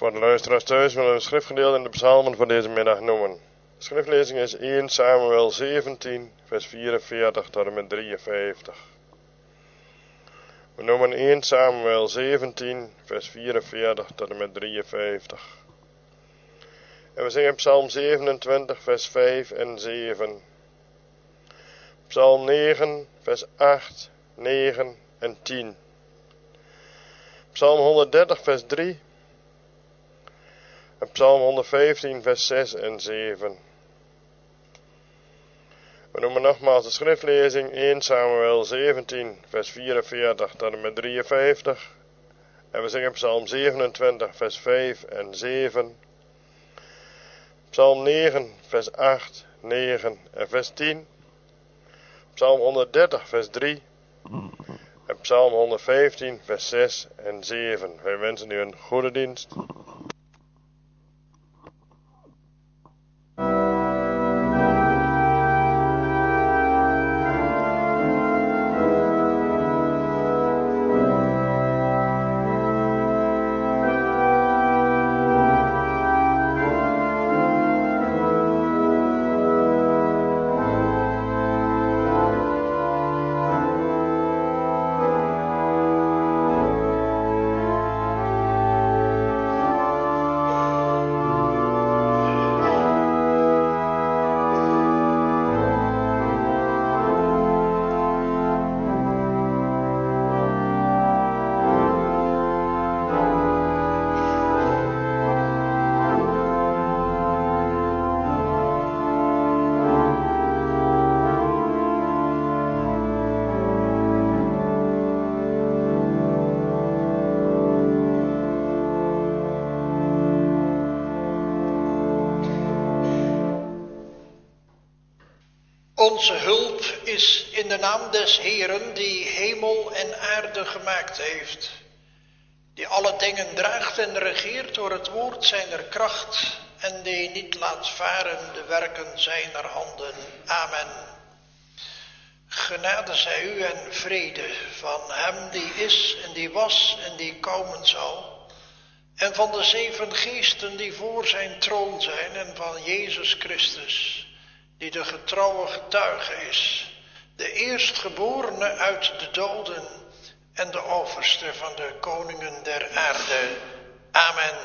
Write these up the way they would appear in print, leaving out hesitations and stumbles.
Voor de luisteraars thuis willen we een schriftgedeelte in de psalmen voor deze middag noemen. De schriftlezing is 1 Samuel 17, vers 44 tot en met 53. We noemen 1 Samuel 17, vers 44 tot en met 53. En we zingen Psalm 27, vers 5 en 7. Psalm 9, vers 8, 9 en 10. Psalm 130, vers 3. En Psalm 115, vers 6 en 7. We noemen nogmaals de schriftlezing 1 Samuel 17, vers 44 tot en met 53. En we zingen Psalm 27, vers 5 en 7. Psalm 9, vers 8, 9 en vers 10. Psalm 130, vers 3. En Psalm 115, vers 6 en 7. Wij wensen u een goede dienst. Onze hulp is in de naam des Heeren, die hemel en aarde gemaakt heeft, die alle dingen draagt en regeert door het woord zijner kracht, en die niet laat varen de werken zijner handen. Amen. Genade zij u en vrede van hem die is en die was en die komen zal, en van de 7 geesten die voor zijn troon zijn, en van Jezus Christus, die de getrouwe getuige is, de eerstgeborene uit de doden en de overste van de koningen der aarde. Amen.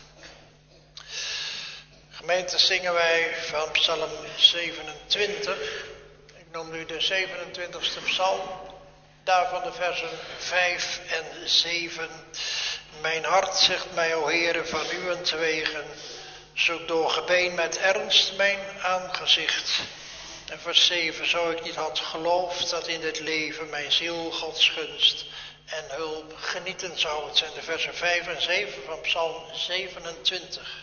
Gemeente, zingen wij van Psalm 27. Ik noem nu de 27ste psalm, daarvan de versen 5 en 7. Mijn hart zegt mij, o Heere, van uwentwege, zoek door gebeen met ernst mijn aangezicht. En vers 7, zo ik niet had geloofd dat in dit leven mijn ziel Gods gunst en hulp genieten zou. Het zijn de versen 5 en 7 van Psalm 27.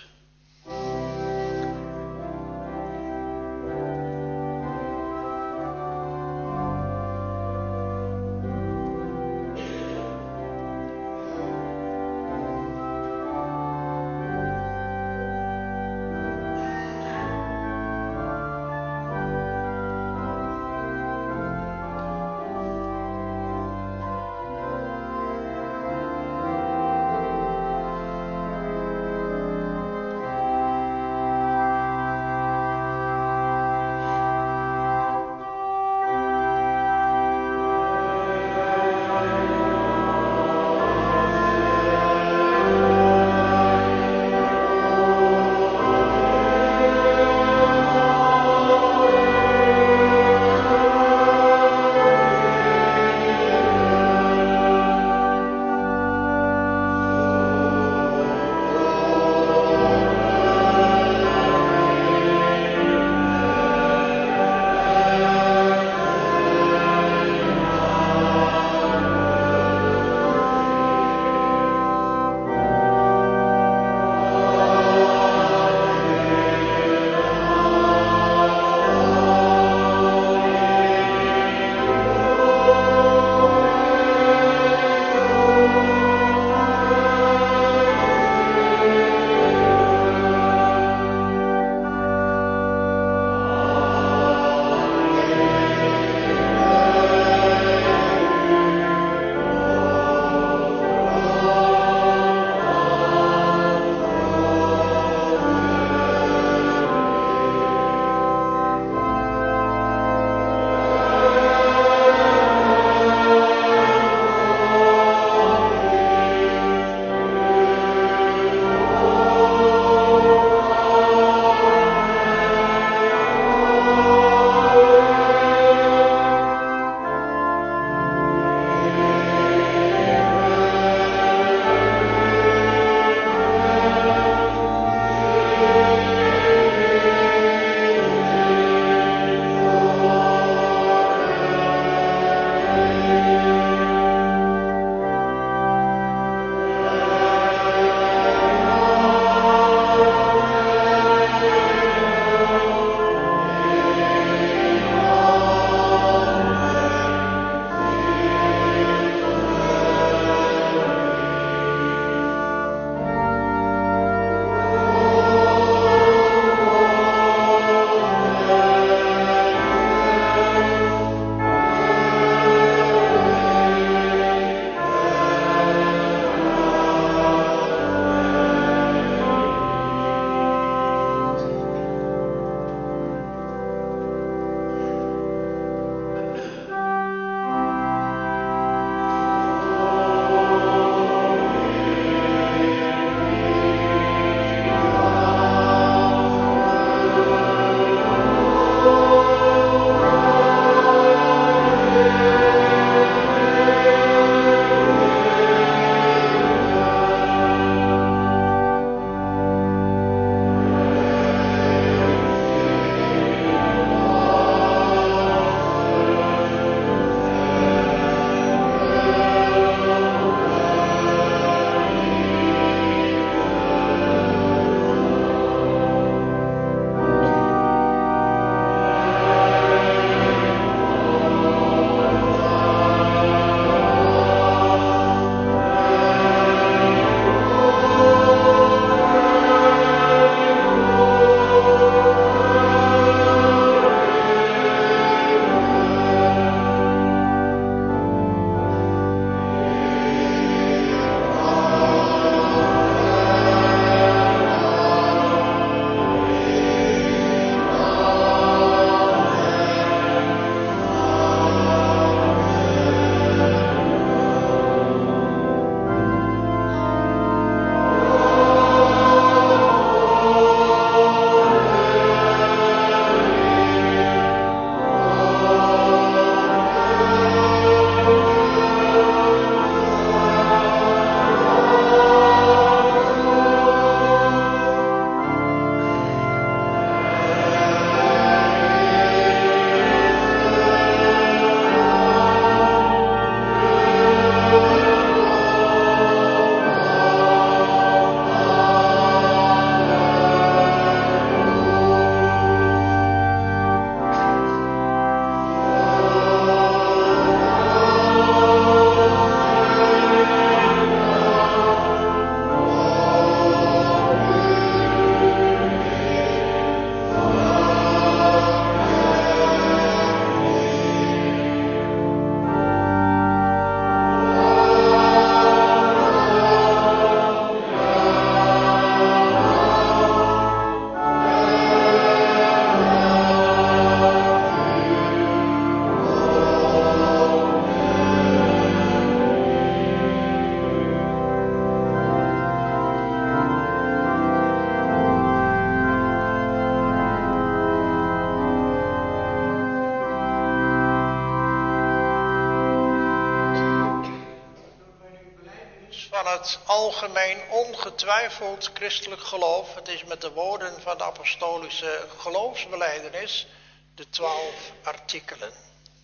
het algemeen ongetwijfeld christelijk geloof. Het is met de woorden van de apostolische geloofsbelijdenis, de 12 artikelen.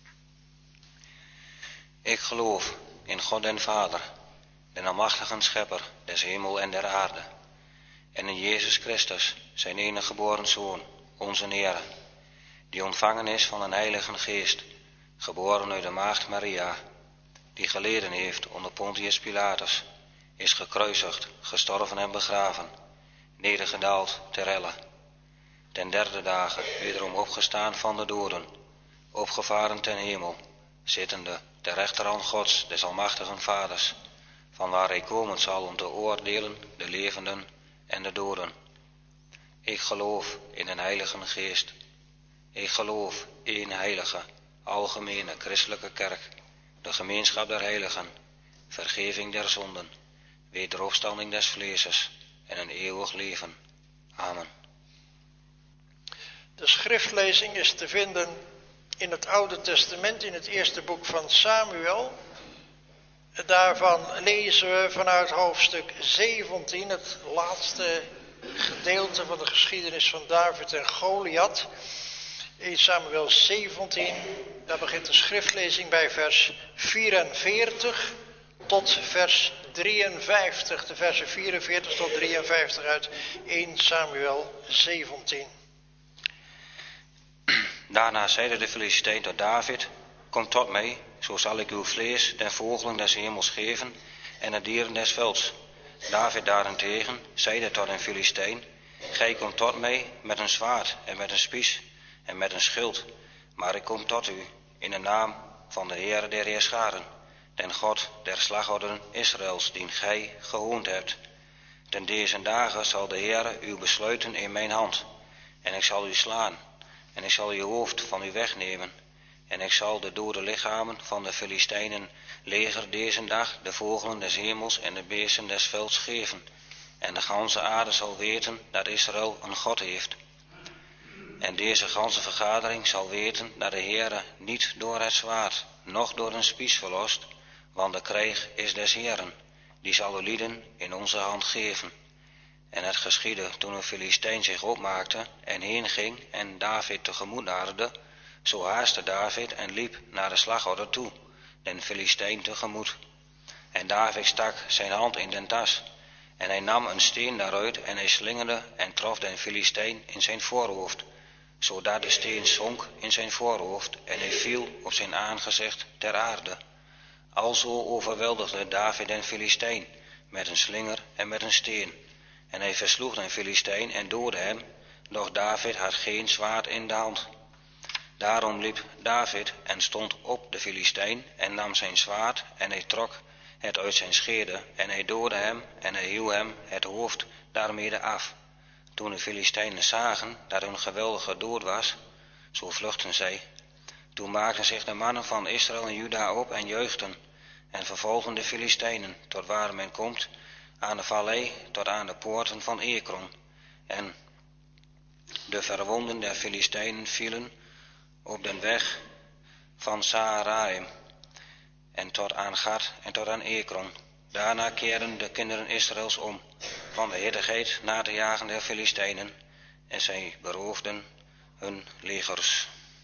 Ik geloof in God den Vader, den almachtigen schepper des hemel en der aarde, en in Jezus Christus, zijn enige geboren Zoon, onze Heer, die ontvangen is van een heilige geest, geboren uit de maagd Maria, die geleden heeft onder Pontius Pilatus, is gekruisigd, gestorven en begraven, nedergedaald ter helle, ten derde dagen wederom opgestaan van de doden, opgevaren ten hemel, zittende ter rechterhand Gods des almachtigen Vaders, vanwaar hij komen zal om te oordelen de levenden en de doden. Ik geloof in een heilige geest. Ik geloof in heilige, algemene christelijke kerk, de gemeenschap der heiligen, vergeving der zonden, wederopstanding des vleeses en een eeuwig leven. Amen. De schriftlezing is te vinden in het Oude Testament, in het eerste boek van Samuel. Daarvan lezen we vanuit hoofdstuk 17, het laatste gedeelte van de geschiedenis van David en Goliath. In Samuel 17, daar begint de schriftlezing bij vers 44 tot vers 53. De versen 44 tot 53 uit 1 Samuel 17. Daarna zeide de Filisteen tot David: Kom tot mij, zo zal ik uw vlees den vogelen des hemels geven en de dieren des velds. David daarentegen zeide tot een Filisteen: Gij komt tot mij met een zwaard en met een spies en met een schild, maar ik kom tot u in de naam van de Heere der Heerscharen, den God der slagodderen Israëls, dien gij gehoond hebt. Ten deze dagen zal de Heere u besluiten in mijn hand, en ik zal u slaan, en ik zal uw hoofd van u wegnemen, en ik zal de dode lichamen van de Filistijnen leger deze dag de vogelen des hemels en de beesten des velds geven, en de ganse aarde zal weten dat Israël een God heeft. En deze ganse vergadering zal weten dat de Heere niet door het zwaard, noch door een spies verlost, want de krijg is des Heeren, die zal de lieden in onze hand geven. En het geschiedde toen een Filistijn zich opmaakte en heen ging en David tegemoet naderde, zo haastte David en liep naar de slagorder toe, den Filistijn tegemoet. En David stak zijn hand in den tas, en hij nam een steen daaruit en hij slingerde en trof den Filistijn in zijn voorhoofd, zodat de steen zonk in zijn voorhoofd en hij viel op zijn aangezicht ter aarde. Alzo overweldigde David den Filistijn met een slinger en met een steen. En hij versloeg den Filistijn en doodde hem, doch David had geen zwaard in de hand. Daarom liep David en stond op de Filistijn en nam zijn zwaard en hij trok het uit zijn scheede en hij doodde hem en hij hieuw hem het hoofd daarmede af. Toen de Filistijnen zagen dat hun geweldige dood was, zo vluchtten zij. Toen maakten zich de mannen van Israël en Juda op en juichten en vervolgden de Filistijnen tot waar men komt, aan de vallei tot aan de poorten van Ekron. En de verwonden der Filistijnen vielen op den weg van Saaraim en tot aan Gad en tot aan Ekron. Daarna keerden de kinderen Israëls om van de hittigheid na te jagen der Filistijnen en zij beroofden hun legers.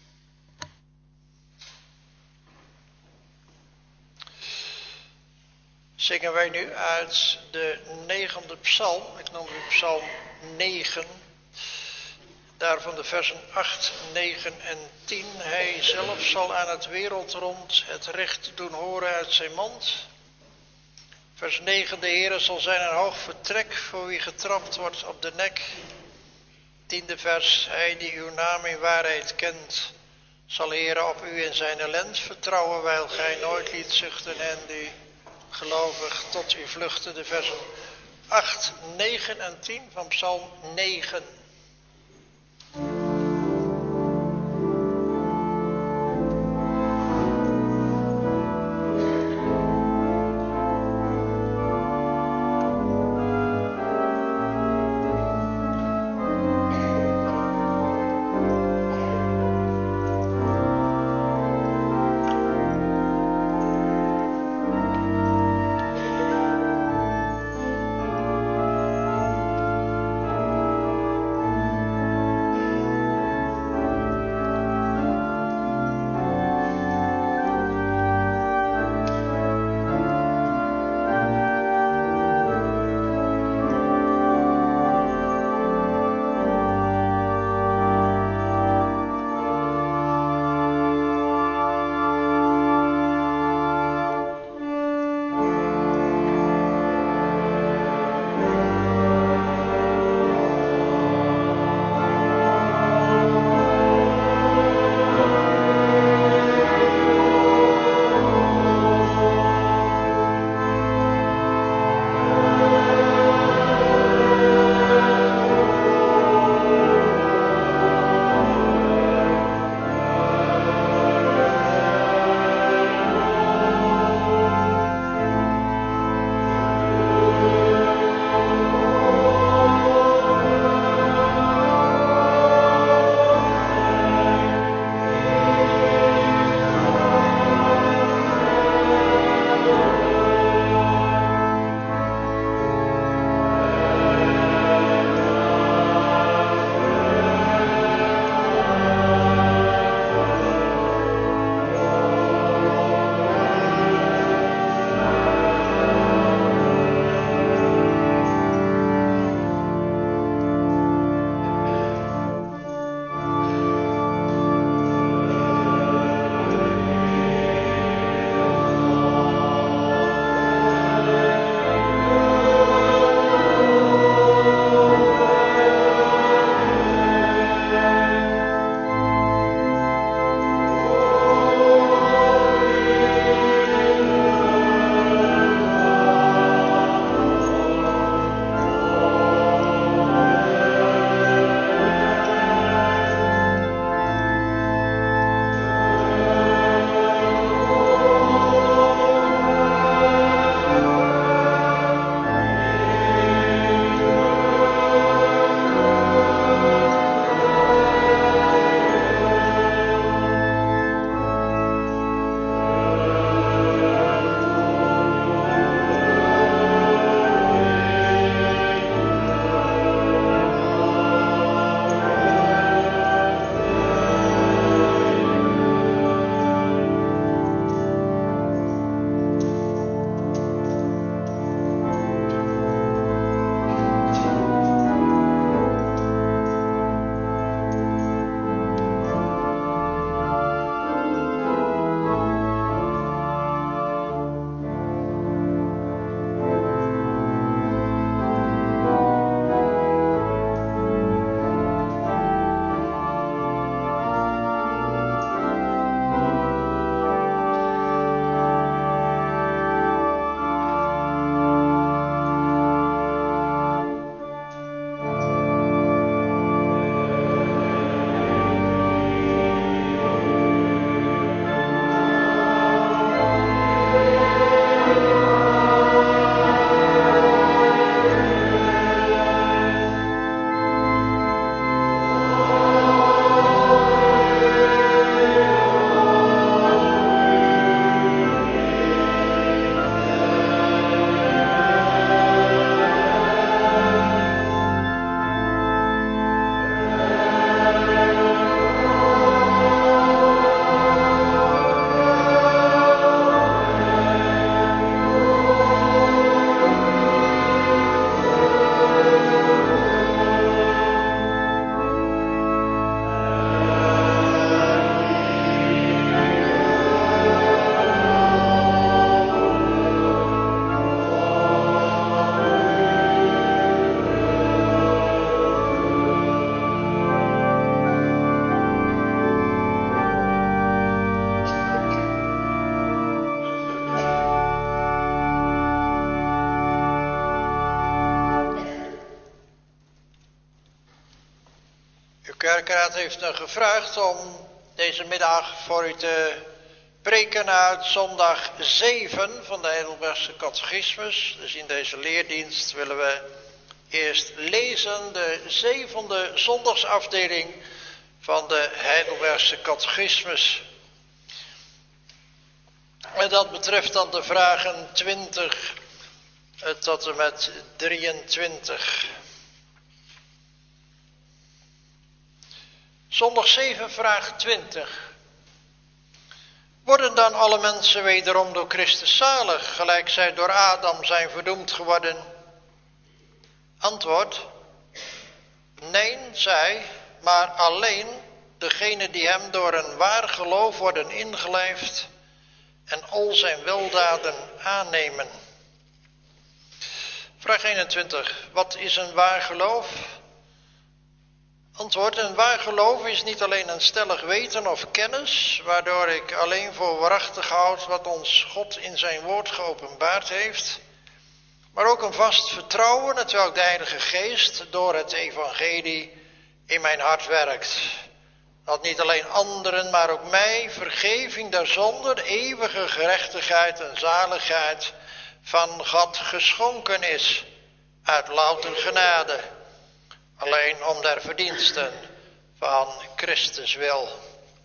Zingen wij nu uit de 9e psalm, ik noem u psalm 9, daarvan de versen 8, 9 en 10. Hij zelf zal aan het wereldrond het recht doen horen uit zijn mond. Vers 9, de Heere zal zijn een hoog vertrek voor wie getrapt wordt op de nek. 10e vers, hij die uw naam in waarheid kent, zal Heere op u in zijn ellend vertrouwen, wijl gij nooit liet zuchten en die gelovig tot u vluchten. De versen 8, 9 en 10 van psalm 9. kerkraad heeft me gevraagd om deze middag voor u te preken uit zondag 7 van de Heidelbergse Catechismus. Dus in deze leerdienst willen we eerst lezen de 7e zondagsafdeling van de Heidelbergse Catechismus. En dat betreft dan de vragen 20 tot en met 23. Zondag 7, vraag 20. Worden dan alle mensen wederom door Christus zalig, gelijk zij door Adam zijn verdoemd geworden? Antwoord: nee, zij, maar alleen degenen die hem door een waar geloof worden ingelijfd en al zijn weldaden aannemen. Vraag 21. Wat is een waar geloof? Antwoord: een waar geloof is niet alleen een stellig weten of kennis, waardoor ik alleen voor waarachtig houd wat ons God in zijn woord geopenbaard heeft, maar ook een vast vertrouwen, hetwelk de Heilige Geest door het evangelie in mijn hart werkt. Dat niet alleen anderen, maar ook mij vergeving der zonde, de eeuwige gerechtigheid en zaligheid van God geschonken is, uit louter genade, alleen om der verdiensten van Christus wil.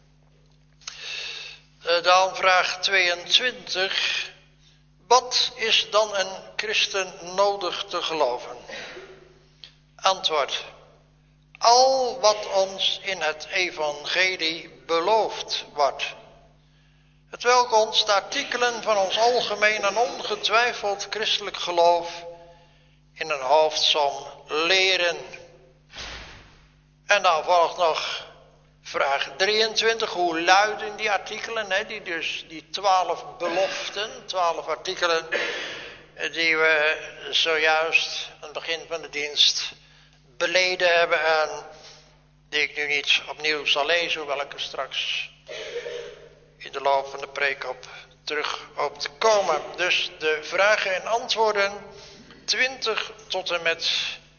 Dan vraag 22. Wat is dan een christen nodig te geloven? Antwoord: al wat ons in het evangelie beloofd wordt, hetwelk ons de artikelen van ons algemeen en ongetwijfeld christelijk geloof in een hoofdsom leren. En dan volgt nog vraag 23. Hoe luiden die artikelen? Die 12 beloften, 12 artikelen die we zojuist aan het begin van de dienst beleden hebben en die ik nu niet opnieuw zal lezen, hoewel ik er straks in de loop van de preek op terug hoop te komen. Dus de vragen en antwoorden 20 tot en met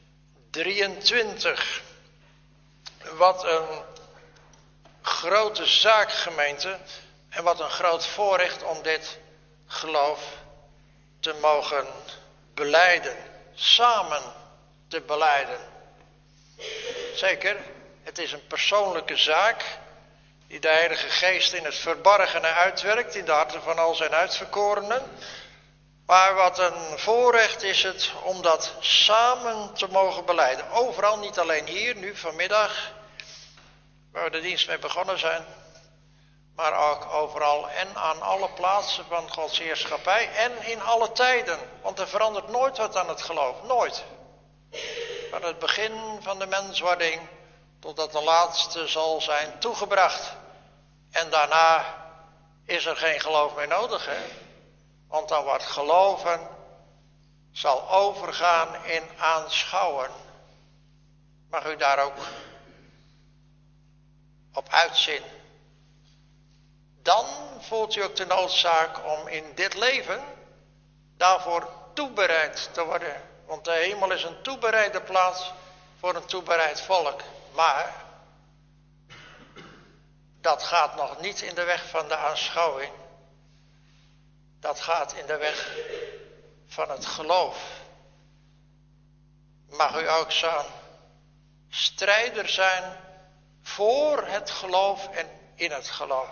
23. Wat een grote zaak, gemeente, en wat een groot voorrecht om dit geloof te mogen belijden, samen te belijden. Zeker, het is een persoonlijke zaak die de Heilige Geest in het verborgene uitwerkt in de harten van al zijn uitverkorenen. Maar wat een voorrecht is het om dat samen te mogen belijden. Overal, niet alleen hier, nu vanmiddag, waar we de dienst mee begonnen zijn, maar ook overal en aan alle plaatsen van Gods heerschappij en in alle tijden. Want er verandert nooit wat aan het geloof, nooit. Van het begin van de menswording totdat de laatste zal zijn toegebracht. En daarna is er geen geloof meer nodig, hè? Want dan wordt geloven, zal overgaan in aanschouwen. Mag u daar ook op uitzien. Dan voelt u ook de noodzaak om in dit leven daarvoor toebereid te worden. Want de hemel is een toebereide plaats voor een toebereid volk. Maar dat gaat nog niet in de weg van de aanschouwing. Dat gaat in de weg van het geloof. Mag u ook zo'n strijder zijn voor het geloof en in het geloof.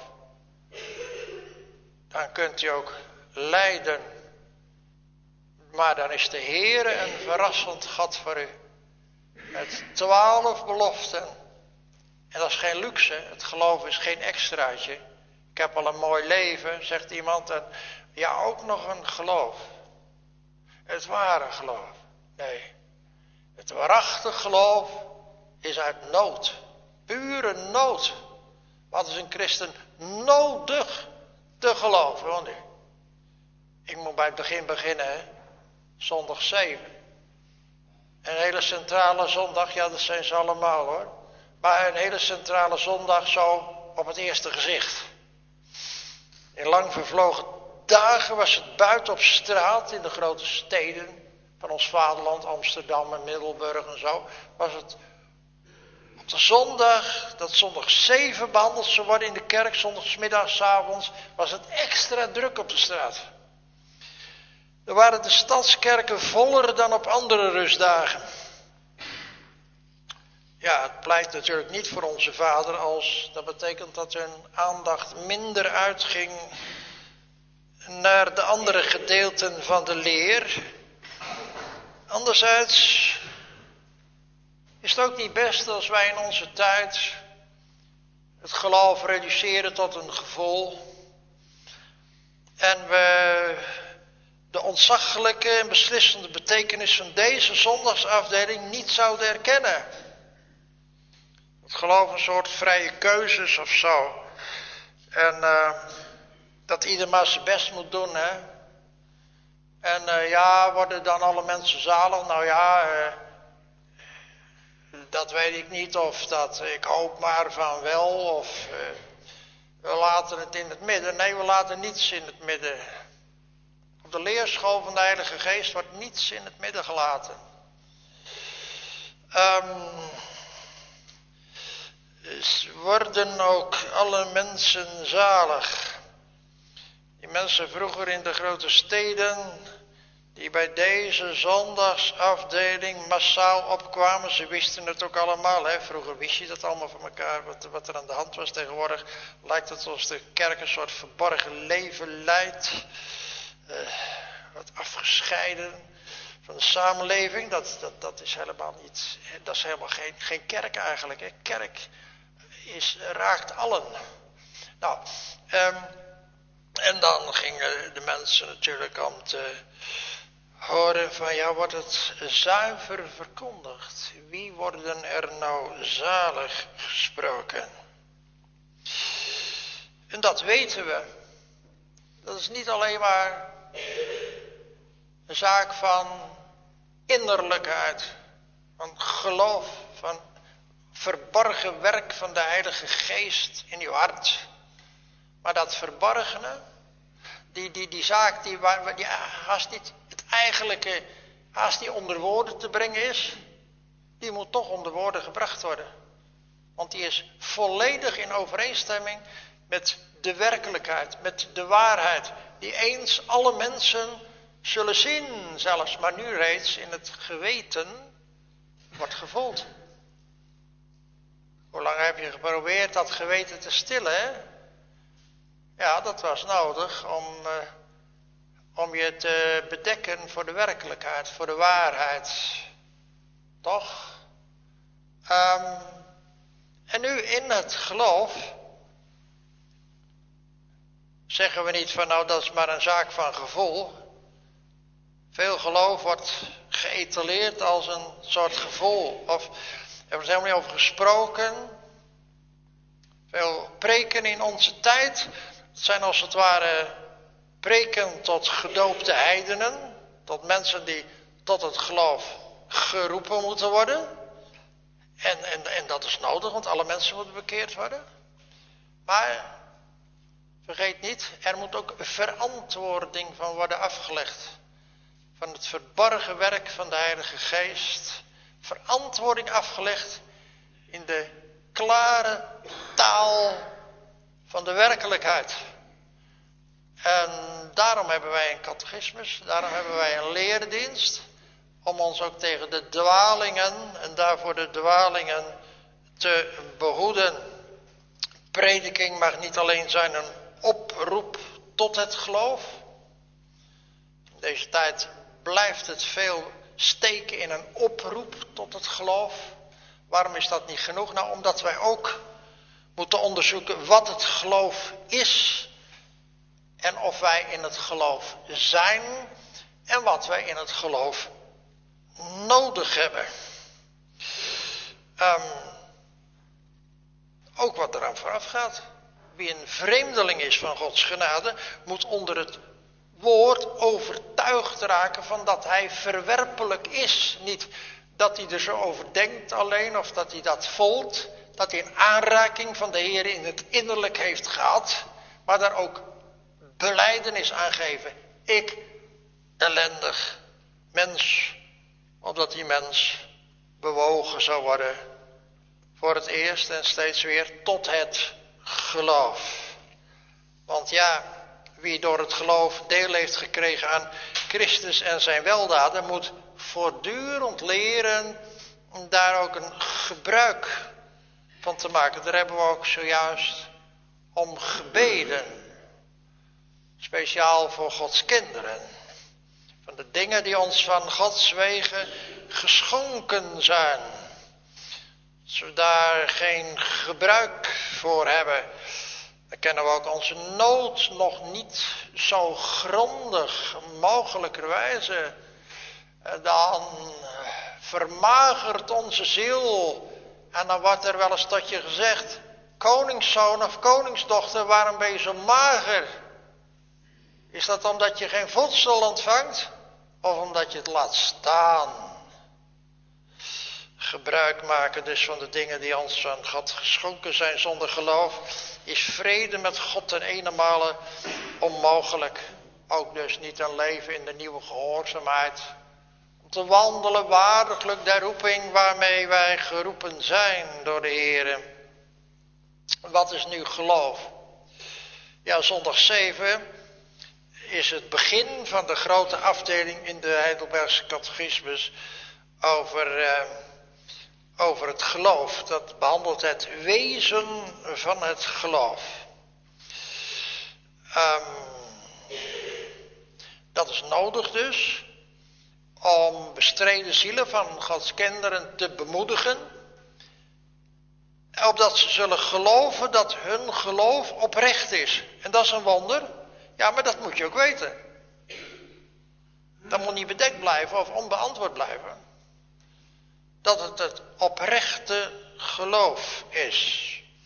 Dan kunt u ook lijden. Maar dan is de Heere een verrassend God voor u. Met 12 beloften. En dat is geen luxe. Het geloof is geen extraatje. Ik heb al een mooi leven, zegt iemand. En ja, ook nog een geloof. Het ware geloof. Nee. Het waarachtig geloof is uit nood. Pure nood. Wat is een christen nodig te geloven? Want ik moet bij het begin beginnen, hè? Zondag 7. Een hele centrale zondag, ja, dat zijn ze allemaal, hoor. Maar een hele centrale zondag zo op het eerste gezicht. In lang vervlogen dagen was het buiten op straat in de grote steden van ons vaderland, Amsterdam en Middelburg en zo, was het Op de zondag, dat zondag 7 behandeld zou worden in de kerk, zondagsmiddag, 's avonds, was het extra druk op de straat. Er waren de stadskerken voller dan op andere rustdagen. Ja, het pleit natuurlijk niet voor onze Vader als dat betekent dat hun aandacht minder uitging naar de andere gedeelten van de leer. Anderzijds is het ook niet best als wij in onze tijd het geloof reduceren tot een gevoel en we de ontzaglijke en beslissende betekenis van deze zondagsafdeling niet zouden erkennen. Het geloof een soort vrije keuzes of zo. En dat ieder maar zijn best moet doen, hè. En ja, worden dan alle mensen zalig? Nou ja, dat weet ik niet, of dat, ik hoop maar van wel, of we laten het in het midden. Nee, we laten niets in het midden. Op de leerschool van de Heilige Geest wordt niets in het midden gelaten. Worden ook alle mensen zalig? Die mensen vroeger in de grote steden, die bij deze zondagsafdeling massaal opkwamen, ze wisten het ook allemaal. Hè? Vroeger wist je dat allemaal van elkaar, wat er aan de hand was. Tegenwoordig lijkt het alsof de kerk een soort verborgen leven leidt. Wat afgescheiden van de samenleving. Dat is helemaal niet, dat is helemaal geen kerk eigenlijk. Hè? Kerk raakt allen. Nou, en dan gingen de mensen natuurlijk om te horen van, ja, wordt het zuiver verkondigd? Wie worden er nou zalig gesproken? En dat weten we. Dat is niet alleen maar een zaak van innerlijkheid, van geloof, van verborgen werk van de Heilige Geest in uw hart. Maar dat verborgene, die zaak die haast niet het eigenlijke, haast die onder woorden te brengen is, die moet toch onder woorden gebracht worden. Want die is volledig in overeenstemming met de werkelijkheid, met de waarheid, die eens alle mensen zullen zien zelfs, maar nu reeds in het geweten wordt gevoeld. Hoe lang heb je geprobeerd dat geweten te stillen, hè? Ja, dat was nodig om je te bedekken voor de werkelijkheid, voor de waarheid. Toch? En nu in het geloof zeggen we niet van, nou, dat is maar een zaak van gevoel. Veel geloof wordt geëtaleerd als een soort gevoel. Of er wordt helemaal niet over gesproken. Veel preken in onze tijd, het zijn als het ware preken tot gedoopte heidenen. Tot mensen die tot het geloof geroepen moeten worden. En dat is nodig, want alle mensen moeten bekeerd worden. Maar vergeet niet, er moet ook verantwoording van worden afgelegd. Van het verborgen werk van de Heilige Geest. Verantwoording afgelegd in de klare taal van de werkelijkheid. En daarom hebben wij een catechismus, daarom hebben wij een leerdienst. Om ons ook tegen de dwalingen en daarvoor de dwalingen te behoeden. Prediking mag niet alleen zijn een oproep tot het geloof. In deze tijd blijft het veel steken in een oproep tot het geloof. Waarom is dat niet genoeg? Nou, omdat wij ook moeten onderzoeken wat het geloof is. En of wij in het geloof zijn. En wat wij in het geloof nodig hebben. Ook wat eraan vooraf gaat. Wie een vreemdeling is van Gods genade, moet onder het woord overtuigd raken van dat hij verwerpelijk is. Niet dat hij er zo over denkt alleen, of dat hij dat voelt. Dat hij een aanraking van de Heer in het innerlijk heeft gehad. Maar daar ook belijdenis aan geven. Ik, ellendig mens. Opdat die mens bewogen zou worden voor het eerst en steeds weer tot het geloof. Want ja, wie door het geloof deel heeft gekregen aan Christus en zijn weldaden, moet voortdurend leren om daar ook een gebruik van te maken. Daar hebben we ook zojuist om gebeden. Speciaal voor Gods kinderen. Van de dingen die ons van Gods wegen geschonken zijn. Als we daar geen gebruik voor hebben, dan kennen we ook onze nood nog niet zo grondig mogelijkerwijze. Dan vermagert onze ziel. En dan wordt er wel eens tot je gezegd: koningszoon of koningsdochter, waarom ben je zo mager? Is dat omdat je geen voedsel ontvangt? Of omdat je het laat staan? Gebruik maken dus van de dingen die ons van God geschonken zijn zonder geloof, is vrede met God ten eenenmale onmogelijk. Ook dus niet een leven in de nieuwe gehoorzaamheid. Om te wandelen waardiglijk der roeping waarmee wij geroepen zijn door de Heer. Wat is nu geloof? Ja, zondag 7 is het begin van de grote afdeling in de Heidelbergse catechismus over het geloof. Dat behandelt het wezen van het geloof. Dat is nodig dus om bestreden zielen van Gods kinderen te bemoedigen, opdat ze zullen geloven dat hun geloof oprecht is. En dat is een wonder. Ja, maar dat moet je ook weten. Dat moet niet bedekt blijven of onbeantwoord blijven. Dat het het oprechte geloof is.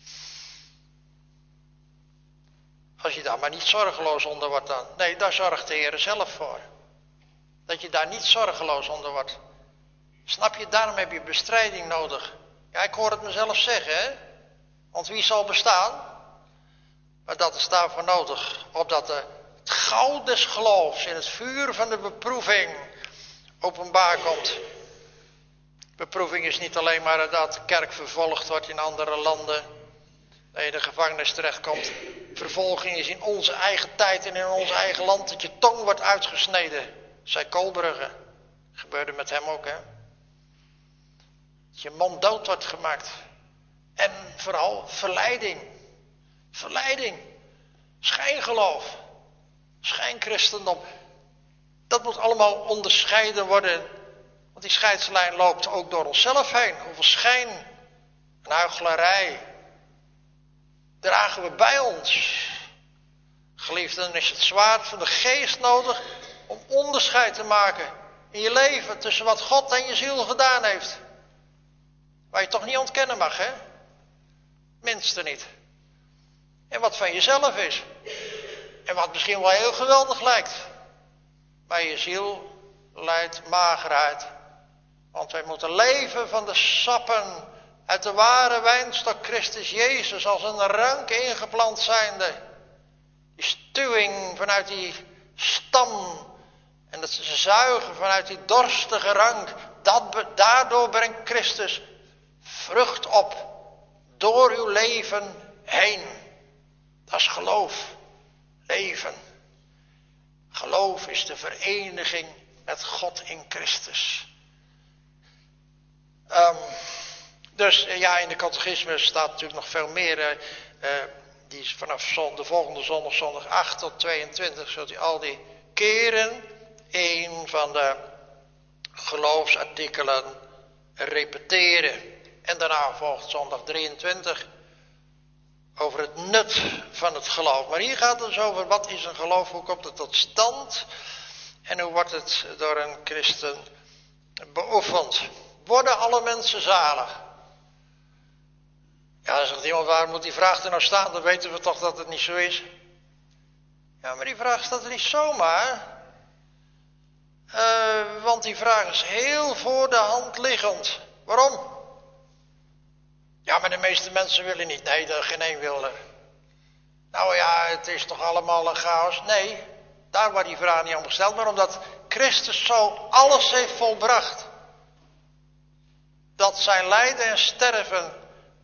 Als je daar maar niet zorgeloos onder wordt dan. Nee, daar zorgt de Heer zelf voor. Dat je daar niet zorgeloos onder wordt. Snap je, daarom heb je bestrijding nodig. Ja, ik hoor het mezelf zeggen, hè. Want wie zal bestaan? Maar dat is daarvoor nodig. Opdat het goud des geloofs in het vuur van de beproeving openbaar komt. Beproeving is niet alleen maar dat de kerk vervolgd wordt in andere landen. Dat je in de gevangenis terechtkomt. Vervolging is in onze eigen tijd en in ons eigen land dat je tong wordt uitgesneden. Zei Koolbrugge. Gebeurde met hem ook, hè. Dat je mond dood wordt gemaakt. En vooral verleiding. Verleiding. Schijngeloof. Schijnchristendom. Dat moet allemaal onderscheiden worden. Want die scheidslijn loopt ook door onszelf heen. Hoeveel schijn en huichelarij dragen we bij ons. Geliefden, dan is het zwaard van de geest nodig om onderscheid te maken in je leven tussen wat God en je ziel gedaan heeft. Waar je toch niet ontkennen mag, hè? Minste niet. En wat van jezelf is. En wat misschien wel heel geweldig lijkt. Maar je ziel lijdt magerheid. Want wij moeten leven van de sappen uit de ware wijnstok Christus Jezus als een rank ingeplant zijnde. Die stuwing vanuit die stam en het zuigen vanuit die dorstige rank. Daardoor brengt Christus vrucht op door uw leven heen. Dat is geloof. Leven. Geloof is de vereniging met God in Christus. Dus ja, in de catechismus staat natuurlijk nog veel meer. Die is vanaf de volgende zondag, zondag 8 tot 22, zult u al die keren een van de geloofsartikelen repeteren. En daarna volgt zondag 23 over het nut van het geloof. Maar hier gaat het dus over wat is een geloof, hoe komt het tot stand en hoe wordt het door een christen beoefend. Worden alle mensen zalig? Ja, dan zegt iemand, waar moet die vraag er nou staan? Dan weten we toch dat het niet zo is. Ja, maar die vraag staat er niet zomaar. Want die vraag is heel voor de hand liggend. Waarom? Ja, maar de meeste mensen willen niet. Nee, geen één wil er. Nou ja, het is toch allemaal een chaos? Nee, daar wordt die vraag niet om gesteld. Maar omdat Christus zo alles heeft volbracht. Dat zijn lijden en sterven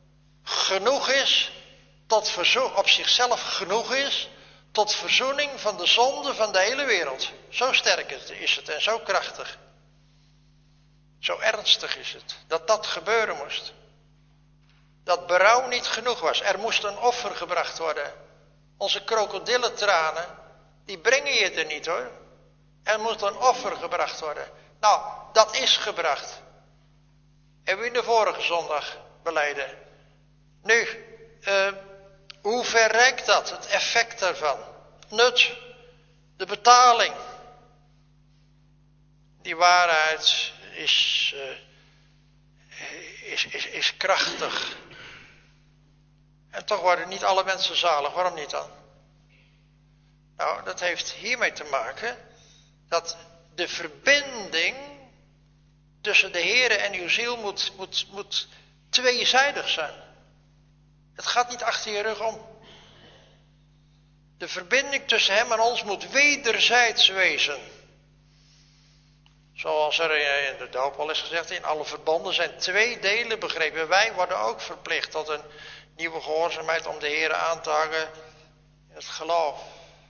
genoeg is, op zichzelf genoeg is, tot verzoening van de zonde van de hele wereld. Zo sterk is het en zo krachtig. Zo ernstig is het, dat dat gebeuren moest. Dat berouw niet genoeg was. Er moest een offer gebracht worden. Onze krokodillentranen, die brengen je er niet hoor. Er moet een offer gebracht worden. Nou, dat is gebracht. Hebben we in de vorige zondag beleden. Nu, hoe ver reikt dat? Het effect daarvan. Nut, de betaling. Die waarheid is krachtig. En toch worden niet alle mensen zalig. Waarom niet dan? Nou, dat heeft hiermee te maken dat de verbinding tussen de Here en uw ziel moet tweezijdig zijn. Het gaat niet achter je rug om. De verbinding tussen hem en ons moet wederzijds wezen. Zoals er in de doop al is gezegd, in alle verbonden zijn twee delen begrepen. Wij worden ook verplicht tot een nieuwe gehoorzaamheid om de Here aan te hangen in het geloof.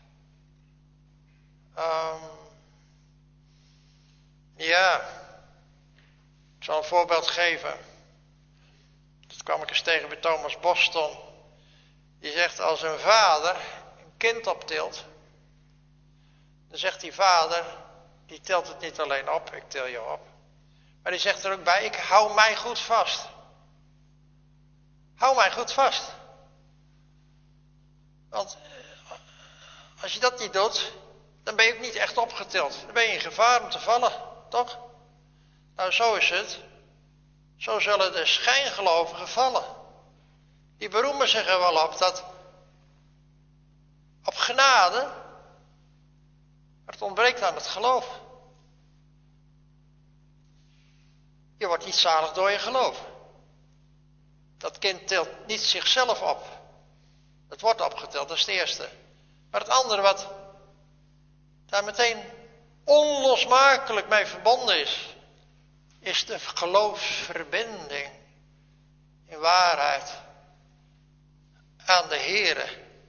Ik zal een voorbeeld geven. Dat kwam ik eens tegen bij Thomas Boston. Die zegt, als een vader een kind optilt, dan zegt die vader, die telt het niet alleen op, ik til je op. Maar die zegt er ook bij, ik hou mij goed vast. Hou mij goed vast. Want als je dat niet doet, dan ben je ook niet echt opgetild. Dan ben je in gevaar om te vallen, toch? Nou, zo is het. Zo zullen de schijngelovigen vallen. Die beroemen zich er wel op dat op genade, maar het ontbreekt aan het geloof. Je wordt niet zalig door je geloof. Dat kind tilt niet zichzelf op. Het wordt opgeteld, dat is het eerste. Maar het andere wat daar meteen onlosmakelijk mee verbonden is de geloofsverbinding in waarheid aan de Here.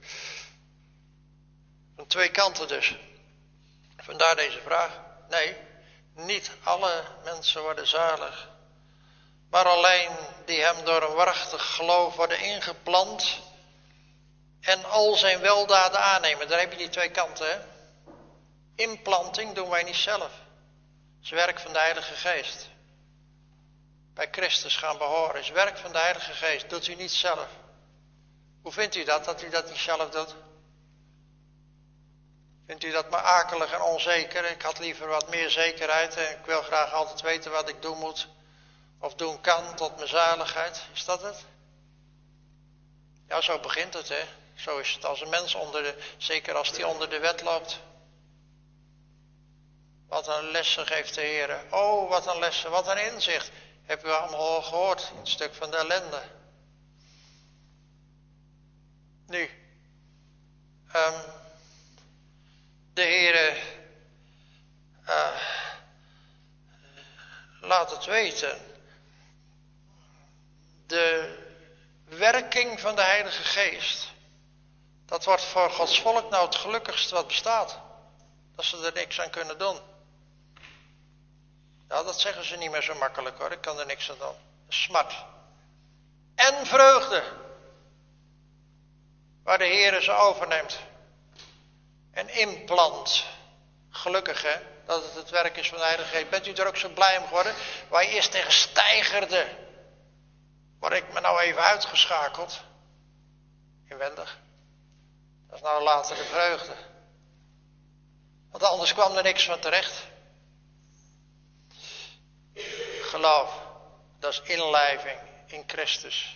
Van twee kanten dus. Vandaar deze vraag. Nee, niet alle mensen worden zalig. Maar alleen die hem door een waarachtig geloof worden ingeplant en al zijn weldaden aannemen. Daar heb je die twee kanten, hè. Inplanting doen wij niet zelf. Het is werk van de Heilige Geest. Bij Christus gaan behoren is werk van de Heilige Geest. Doet u niet zelf. Hoe vindt u dat u dat niet zelf doet? Vindt u dat maar akelig en onzeker? Ik had liever wat meer zekerheid en ik wil graag altijd weten wat ik doen moet of doen kan tot mijn zaligheid. Is dat het? Ja, zo begint het, hè. Zo is het als een mens zeker als die onder de wet loopt. Wat een lessen geeft de Heer. Oh, wat een lessen, wat een inzicht. Heb u allemaal gehoord in het stuk van de ellende. Nu, de Heer laat het weten. De werking van de Heilige Geest. Dat wordt voor Gods volk nou het gelukkigste wat bestaat. Dat ze er niks aan kunnen doen. Nou, dat zeggen ze niet meer zo makkelijk hoor. Ik kan er niks aan doen. Smart. En vreugde. Waar de Heer ze overneemt. En inplant. Gelukkig hè. Dat het werk is van de Heilige Geest. Bent u er ook zo blij om geworden? Waar je eerst tegen steigerde. Word ik me nou even uitgeschakeld. Inwendig. Dat is nou later de vreugde. Want anders kwam er niks van terecht. Geloof, dat is inlijving in Christus.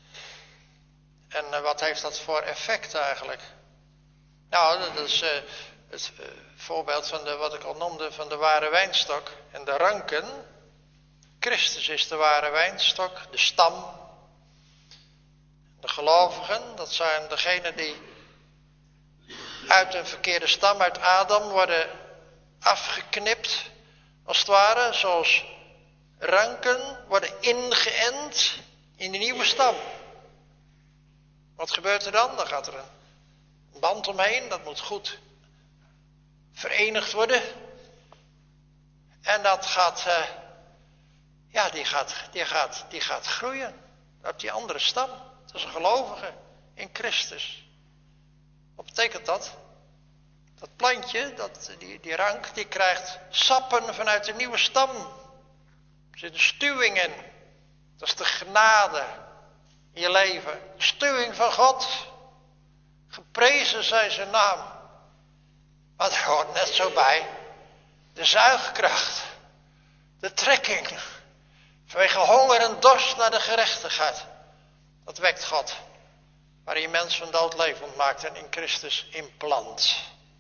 En wat heeft dat voor effect eigenlijk? Nou, dat is het voorbeeld van wat ik al noemde van de ware wijnstok en de ranken. Christus is de ware wijnstok, de stam. De gelovigen, dat zijn degenen die uit een verkeerde stam, uit Adam, worden afgeknipt, als het ware, zoals ranken worden ingeënt in de nieuwe stam. Wat gebeurt er dan? Dan gaat er een band omheen, dat moet goed verenigd worden. En dat gaat, die gaat groeien. Op die andere stam. Dat is een gelovige in Christus. Wat betekent dat? Dat plantje, die rank, die krijgt sappen vanuit de nieuwe stam. Er zit een stuwing in. Dat is de genade in je leven. De stuwing van God. Geprezen zij zijn naam. Maar er hoort net zo bij de zuigkracht. De trekking. Vanwege honger en dorst naar de gerechtigheid. Dat wekt God. Waar je mens van dood levend maakt en in Christus implant.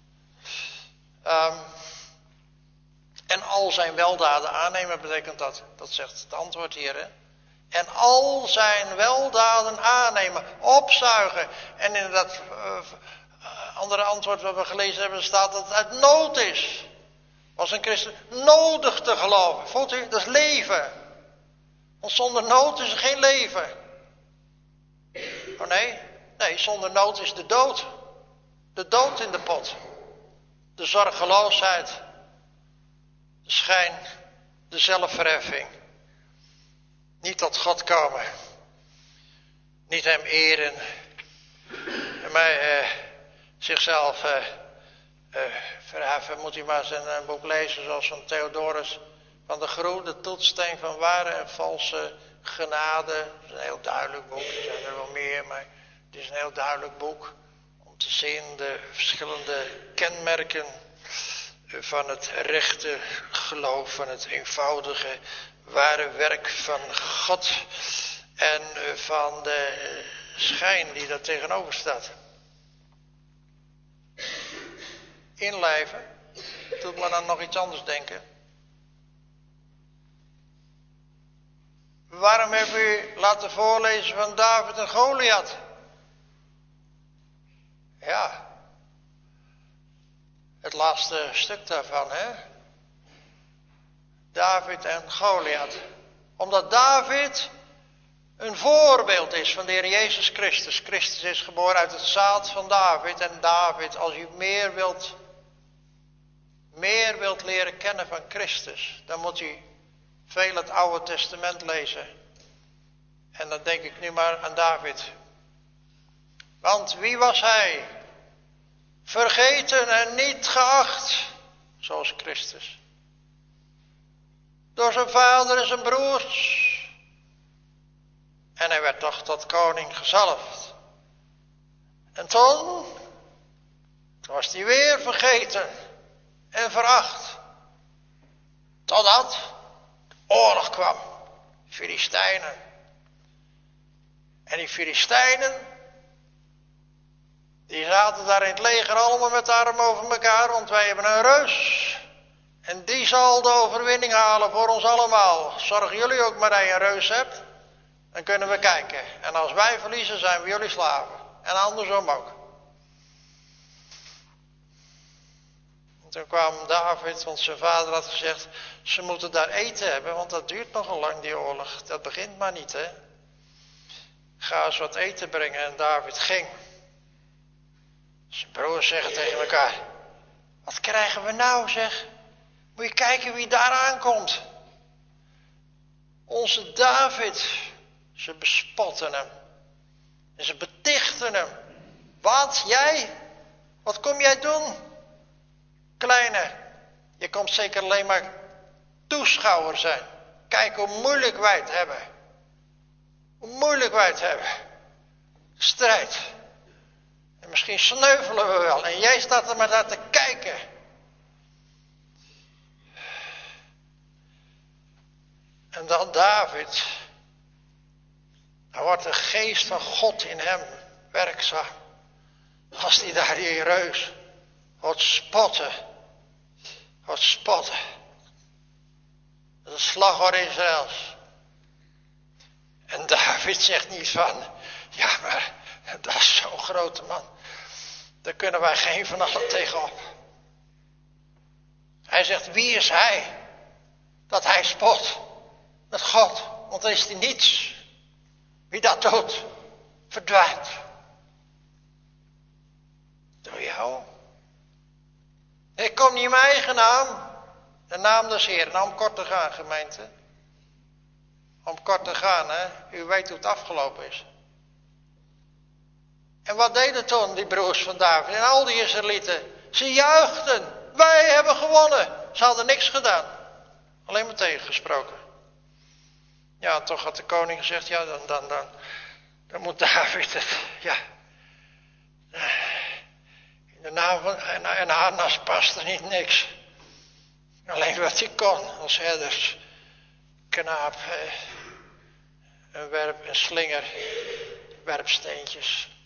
En al zijn weldaden aannemen betekent dat. Dat zegt het antwoord hier. Hè? En al zijn weldaden aannemen. Opzuigen. En in dat andere antwoord wat we gelezen hebben staat dat het uit nood is. Was een christen nodig te geloven. Voelt u? Dat is leven. Want zonder nood is er geen leven. Oh nee? Nee, zonder nood is de dood. De dood in de pot. De zorgeloosheid. De schijn. De zelfverheffing. Niet tot God komen. Niet hem eren. Maar zichzelf verheffen. Moet u maar eens een boek lezen zoals van Theodorus van de Groe. De toetssteen van ware en valse genade. Dat is een heel duidelijk boek. Er zijn er wel meer, maar het is een heel duidelijk boek. Om te zien de verschillende kenmerken van het rechte geloof. Van het eenvoudige ware werk van God. En van de schijn die daar tegenover staat. Inlijven. Doet me dan nog iets anders denken. Waarom heb u laten voorlezen van David en Goliath? Ja. Het laatste stuk daarvan, hè. David en Goliath. Omdat David een voorbeeld is van de Heer Jezus Christus. Christus is geboren uit het zaad van David. En David, als u meer wilt leren kennen van Christus, dan moet u veel het Oude Testament lezen. En dan denk ik nu maar aan David. Want wie was hij? Vergeten en niet geacht, zoals Christus. Door zijn vader en zijn broers. En hij werd toch tot koning gezalfd. En toen was hij weer vergeten en veracht. Totdat de oorlog kwam. Filistijnen. En die Filistijnen, die zaten daar in het leger allemaal met de armen over elkaar. Want wij hebben een reus. En die zal de overwinning halen voor ons allemaal. Zorgen jullie ook maar dat je een reus hebt. Dan kunnen we kijken. En als wij verliezen zijn we jullie slaven. En andersom ook. En toen kwam David, want zijn vader had gezegd, ze moeten daar eten hebben, want dat duurt nogal lang die oorlog. Dat begint maar niet, hè. Ga eens wat eten brengen. En David ging. Zijn broers zeggen tegen elkaar, wat krijgen we nou, zeg? Moet je kijken wie daar aankomt. Onze David. Ze bespotten hem. En ze betichten hem. Wat, jij? Wat kom jij doen? Kleine, je komt zeker alleen maar toeschouwer zijn. Kijk hoe moeilijk wij het hebben. Hoe moeilijk wij het hebben. Strijd. En misschien sneuvelen we wel. En jij staat er maar naar te kijken. En dan David. Dan wordt de geest van God in hem werkzaam. Als hij daar die reus wordt spotten. Wordt spotten. Dat is een slagwoord Israëls. En David zegt niet van, ja maar dat is zo'n grote man. Daar kunnen wij geen van allen tegenop. Hij zegt, wie is hij? Dat hij spot met God. Want dan is hij niets. Wie dat doet, verdwijnt. Door jou. Ik kom niet in mijn eigen naam. De naam des Heeren. Nou, om kort te gaan, gemeente. Om kort te gaan, hè. U weet hoe het afgelopen is. En wat deden toen die broers van David en al die Israëlieten? Ze juichten. Wij hebben gewonnen. Ze hadden niks gedaan. Alleen maar tegengesproken. Ja, toch had de koning gezegd, ja, dan moet David het, ja. In de naam van, en Hannas paste niet niks. Alleen wat hij kon als herders. Knaap, een slinger, werpsteentjes.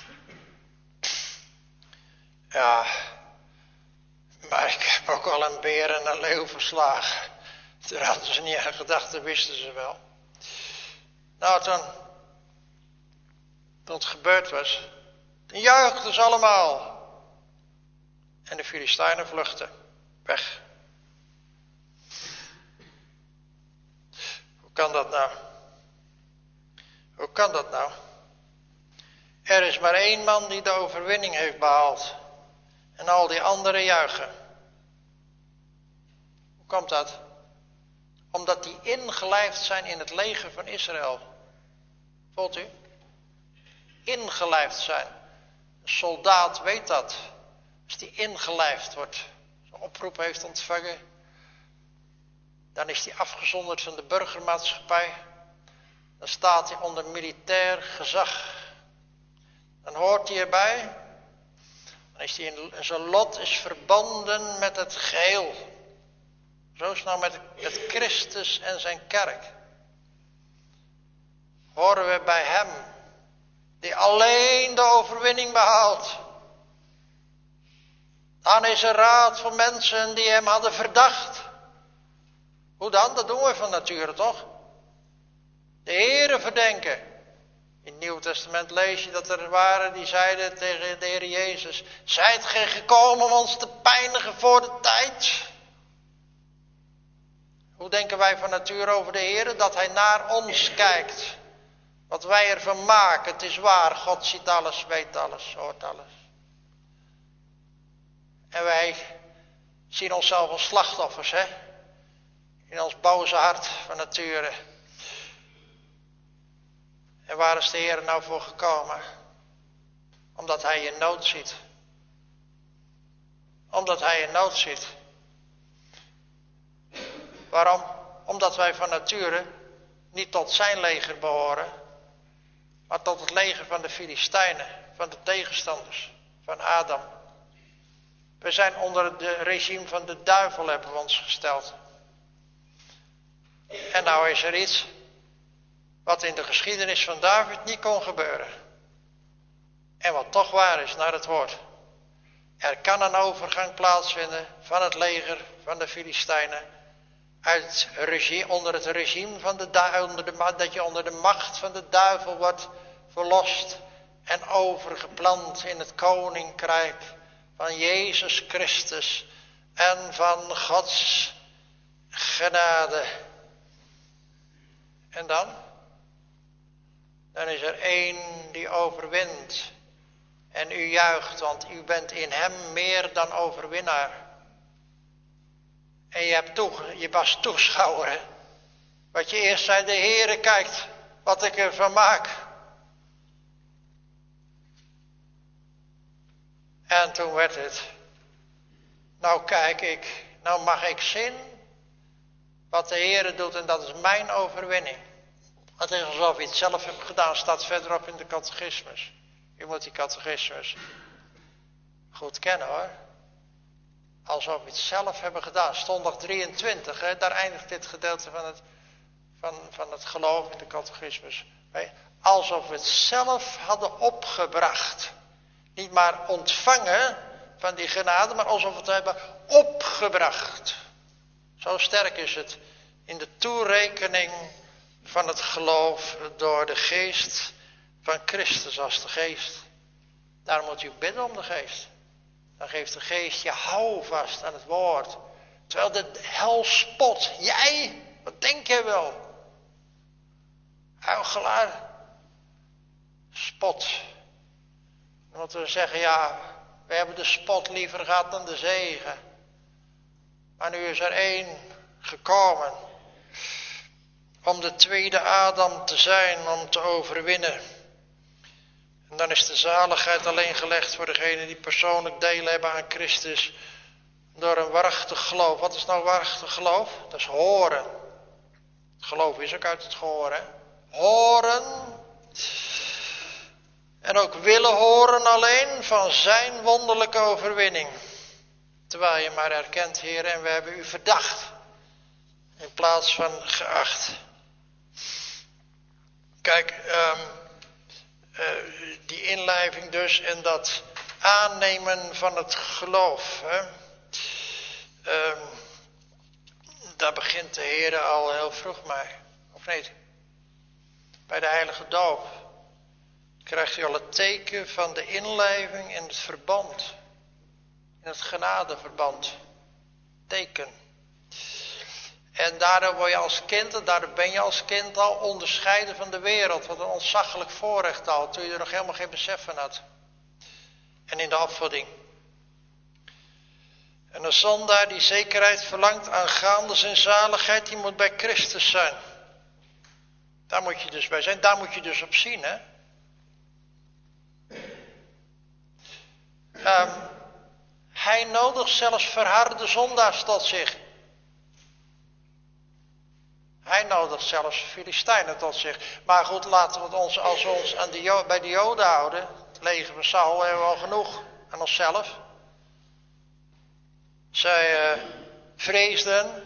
Ja, maar ik heb ook al een beer en een leeuw verslagen. Daar hadden ze niet aan gedacht, dat wisten ze wel. Nou, toen het gebeurd was, toen juichten ze allemaal. En de Filistijnen vluchtten weg. Hoe kan dat nou? Hoe kan dat nou? Er is maar één man die de overwinning heeft behaald. En al die anderen juichen. Hoe komt dat? Omdat die ingelijfd zijn in het leger van Israël. Voelt u? Ingelijfd zijn. Een soldaat weet dat. Als die ingelijfd wordt, een oproep heeft ontvangen, dan is hij afgezonderd van de burgermaatschappij. Dan staat hij onder militair gezag. Dan hoort hij erbij. Dan is hij zijn lot is verbonden met het geheel. Zo is het nou met Christus en zijn kerk. Horen we bij hem, die alleen de overwinning behaalt. Dan is er raad van mensen die hem hadden verdacht. Hoe dan? Dat doen we van nature toch? De Heere verdenken. In het Nieuwe Testament lees je dat er waren die zeiden tegen de Heer Jezus: zijt gij gekomen om ons te pijnigen voor de tijd? Hoe denken wij van nature over de Heere? Dat hij naar ons kijkt. Wat wij ervan maken. Het is waar. God ziet alles, weet alles, hoort alles. En wij zien onszelf als slachtoffers, hè? In ons boze hart van nature. En waar is de Heer nou voor gekomen? Omdat hij je nood ziet. Omdat hij je nood ziet. Waarom? Omdat wij van nature niet tot zijn leger behoren, maar tot het leger van de Filistijnen, van de tegenstanders, van Adam. We zijn onder het regime van de duivel, hebben we ons gesteld. En nou is er iets wat in de geschiedenis van David niet kon gebeuren. En wat toch waar is naar het woord. Er kan een overgang plaatsvinden van het leger van de Filistijnen onder het regime van dat je onder de macht van de duivel wordt verlost en overgeplant in het koninkrijk van Jezus Christus en van Gods genade. En dan? Dan is er één die overwint. En u juicht, want u bent in hem meer dan overwinnaar. En je was toeschouwer, hè? Wat je eerst zei, de Heere kijkt wat ik ervan maak. En toen werd het, nou kijk ik, nou mag ik zien wat de Heere doet en dat is mijn overwinning. Het is alsof je het zelf hebt gedaan, staat verderop in de catechismus. U moet die catechismus goed kennen hoor. Alsof we het zelf hebben gedaan. Zondag 23, hè, daar eindigt dit gedeelte van het geloof in de catechismus. Alsof we het zelf hadden opgebracht. Niet maar ontvangen van die genade, maar alsof we het hebben opgebracht. Zo sterk is het in de toerekening van het geloof door de geest van Christus als de geest. Daar moet u bidden om de geest. Dan geeft de geest je houvast aan het woord. Terwijl de hel spot. Jij? Wat denk jij wel? Huichelaar. Spot. Dan moeten we zeggen, ja, We hebben de spot liever gehad dan de zegen. Maar nu is er één gekomen om de tweede Adam te zijn, om te overwinnen. En dan is de zaligheid alleen gelegd voor degenen die persoonlijk deel hebben aan Christus door een waarachtig geloof. Wat is nou waarachtig geloof? Dat is horen. Het geloof is ook uit het gehoor, hè? Horen. En ook willen horen alleen van zijn wonderlijke overwinning. Terwijl je maar erkent, Heer, en we hebben u verdacht. In plaats van geacht. Kijk, die inlijving dus en dat aannemen van het geloof. Hè? Daar begint de Heer al heel vroeg mee. Of niet? Bij de heilige doop krijgt u al het teken van de inlijving in het verband. In het genadeverband. Teken. En daardoor word je als kind, en daardoor ben je als kind al onderscheiden van de wereld. Wat een ontzaglijk voorrecht al, toen je er nog helemaal geen besef van had. En in de opvoeding. En een zondaar die zekerheid verlangt aangaande zijn zaligheid, die moet bij Christus zijn. Daar moet je dus bij zijn, daar moet je dus op zien, hè. Hij nodigt zelfs verharde zondaars tot zich. Hij nodigt zelfs Filistijnen tot zich. Maar goed, laten we het ons, als we ons aan bij de Joden houden, het leger van Saul, hebben we al genoeg aan onszelf. Zij vreesden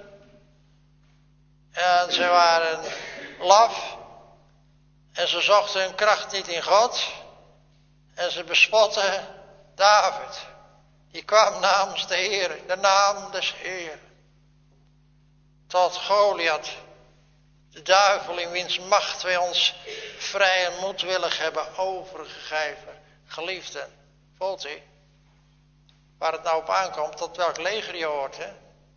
en ze waren laf en ze zochten hun kracht niet in God en ze bespotten David. Die kwam namens de Heer, de naam des Heer, tot Goliath, de duivel in wiens macht wij ons vrij en moedwillig hebben overgegeven. Geliefden, voelt u? Waar het nou op aankomt, tot welk leger je hoort, hè?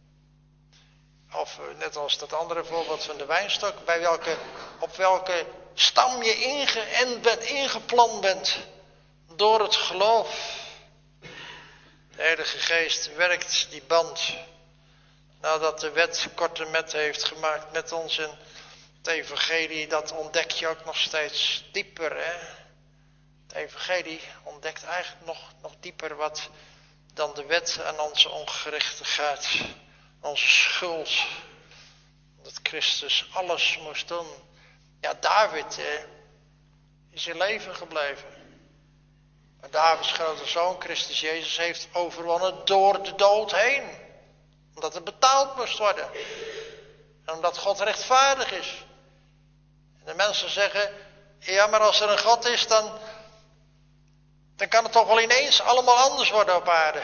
Of net als dat andere voorbeeld van de wijnstok, op welke stam je ingeënt bent, ingeplant bent door het geloof. De Heilige Geest werkt die band, nadat de wet korte met heeft gemaakt met ons in het evangelie, dat ontdek je ook nog steeds dieper, hè? Het evangelie ontdekt eigenlijk nog dieper wat dan de wet aan onze ongerechtigheid, onze schuld. Dat Christus alles moest doen. Ja, David is in leven gebleven. Maar Davids grote zoon, Christus Jezus, heeft overwonnen door de dood heen. Omdat het betaald moest worden. En omdat God rechtvaardig is. En de mensen zeggen, ja, maar als er een God is, dan kan het toch wel ineens allemaal anders worden op aarde.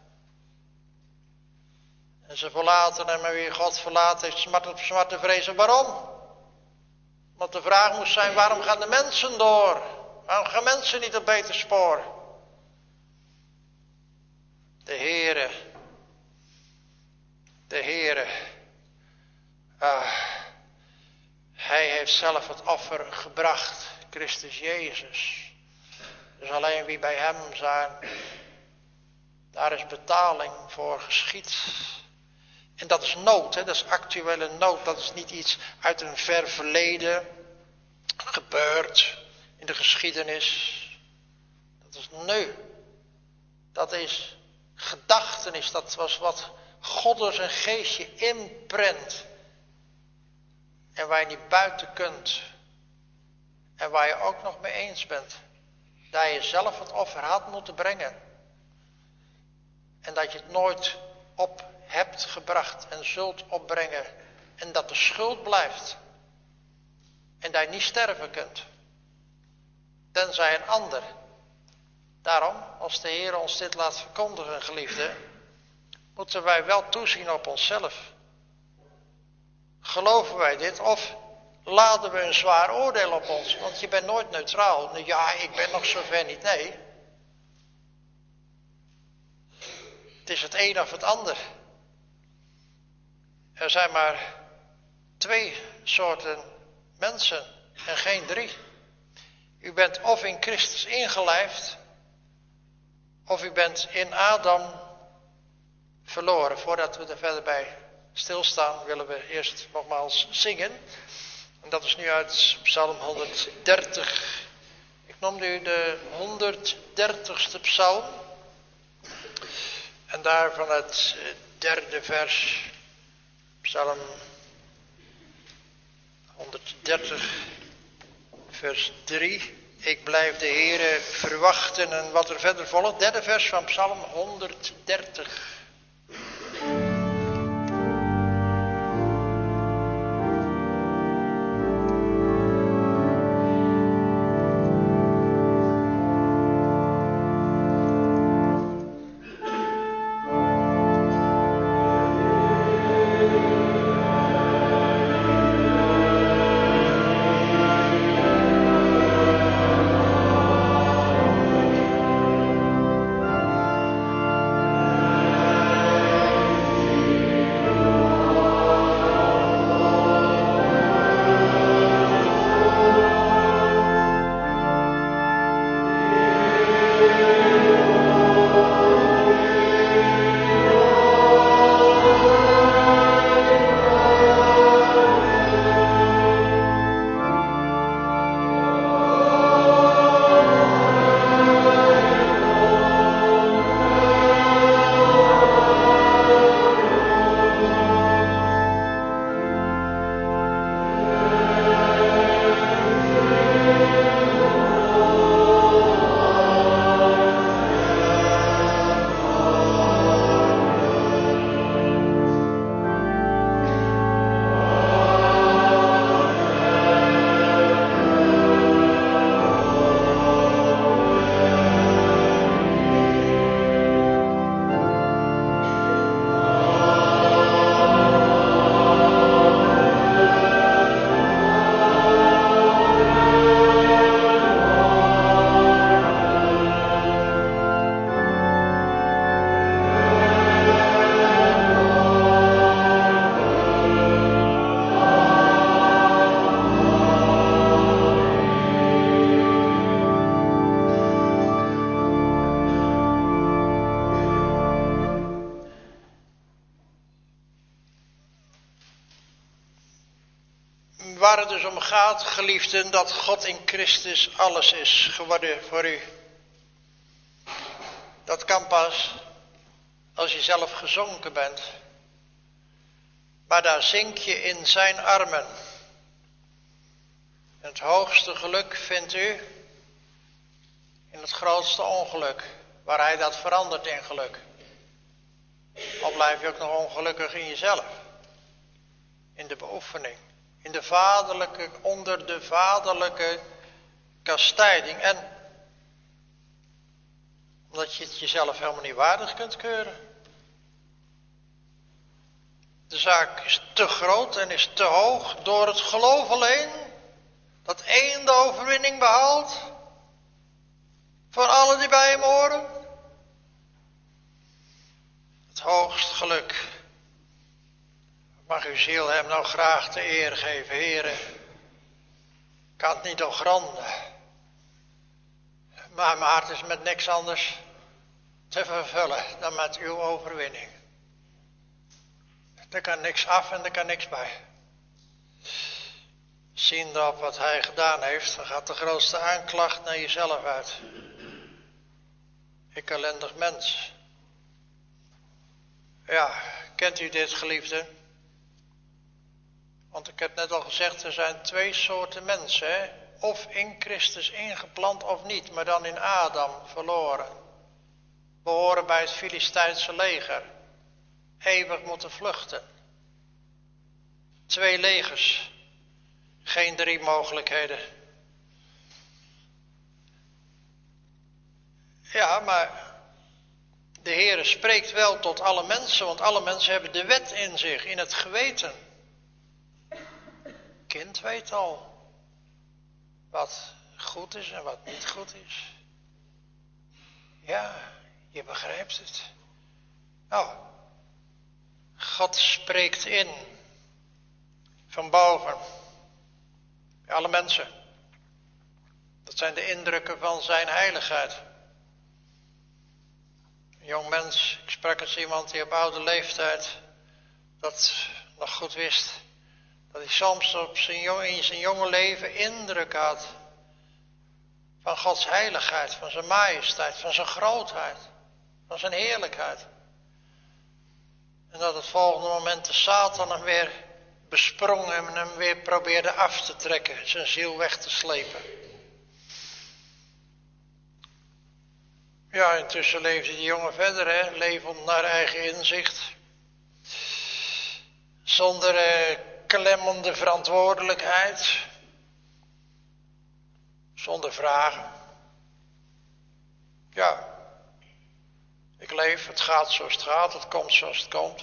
En ze verlaten hem en wie God verlaat heeft smart vrezen. Waarom? Want de vraag moest zijn, waarom gaan de mensen door? Waarom gaan mensen niet op beter spoor? De Heere, hij heeft zelf het offer gebracht, Christus Jezus. Dus alleen wie bij hem zijn, daar is betaling voor geschied. En dat is nood, hè? Dat is actuele nood. Dat is niet iets uit een ver verleden gebeurd in de geschiedenis. Dat is nu. Dat is gedachtenis. Dat was wat God door zijn geestje inprent. En waar je niet buiten kunt. En waar je ook nog mee eens bent. Dat je zelf het offer had moeten brengen. En dat je het nooit op hebt gebracht en zult opbrengen. En dat de schuld blijft. En dat je niet sterven kunt. Tenzij een ander. Daarom, als de Heer ons dit laat verkondigen, geliefden, moeten wij wel toezien op onszelf. Geloven wij dit of laden we een zwaar oordeel op ons? Want je bent nooit neutraal. Ja, ik ben nog zover niet. Nee. Het is het een of het ander. Er zijn maar 2 soorten mensen en geen 3. U bent of in Christus ingelijfd, Of u bent in Adam verloren. Voordat we er verder bij stilstaan willen we eerst nogmaals zingen. En dat is nu uit Psalm 130. Ik noemde u de 130ste psalm. En daarvan het derde vers. Psalm 130 vers 3. Ik blijf de Heere verwachten. En wat er verder volgt, derde vers van Psalm 130. Waar het dus om gaat, geliefden, dat God in Christus alles is geworden voor u. Dat kan pas als je zelf gezonken bent. Maar daar zink je in zijn armen. Het hoogste geluk vindt u in het grootste ongeluk, waar hij dat verandert in geluk. Of blijf je ook nog ongelukkig in jezelf, in de beoefening. Onder de vaderlijke kastijding. En omdat je het jezelf helemaal niet waardig kunt keuren. De zaak is te groot en is te hoog door het geloof alleen. Dat één de overwinning behaalt. Voor allen die bij hem horen. Het hoogst geluk. Mag uw ziel hem nou graag de eer geven, Heere. Ik kan het niet doorgronden. Maar mijn hart is met niks anders te vervullen dan met uw overwinning. Er kan niks af en er kan niks bij. Ziende op wat hij gedaan heeft, dan gaat de grootste aanklacht naar jezelf uit. Ik ellendig mens. Ja, kent u dit, geliefden? Want ik heb net al gezegd, er zijn twee soorten mensen. Hè? Of in Christus ingeplant of niet, maar dan in Adam verloren. Behoren bij het Filistijnse leger. Eeuwig moeten vluchten. 2 legers. Geen 3 mogelijkheden. Ja, maar de Heere spreekt wel tot alle mensen, want alle mensen hebben de wet in zich, in het geweten. Kind weet al wat goed is en wat niet goed is. Ja, je begrijpt het. Nou, God spreekt in van boven bij alle mensen. Dat zijn de indrukken van zijn heiligheid. jong mens, ik sprak eens iemand die op oude leeftijd dat nog goed wist. Dat hij soms in zijn jonge leven indruk had van Gods heiligheid, van zijn majesteit, van zijn grootheid, van zijn heerlijkheid. En dat het volgende moment de Satan hem weer besprong en hem weer probeerde af te trekken, zijn ziel weg te slepen. Ja, intussen leefde die jongen verder, levend naar eigen inzicht. Zonder klemmende verantwoordelijkheid. Zonder vragen. Ja, ik leef, het gaat zoals het gaat, het komt zoals het komt.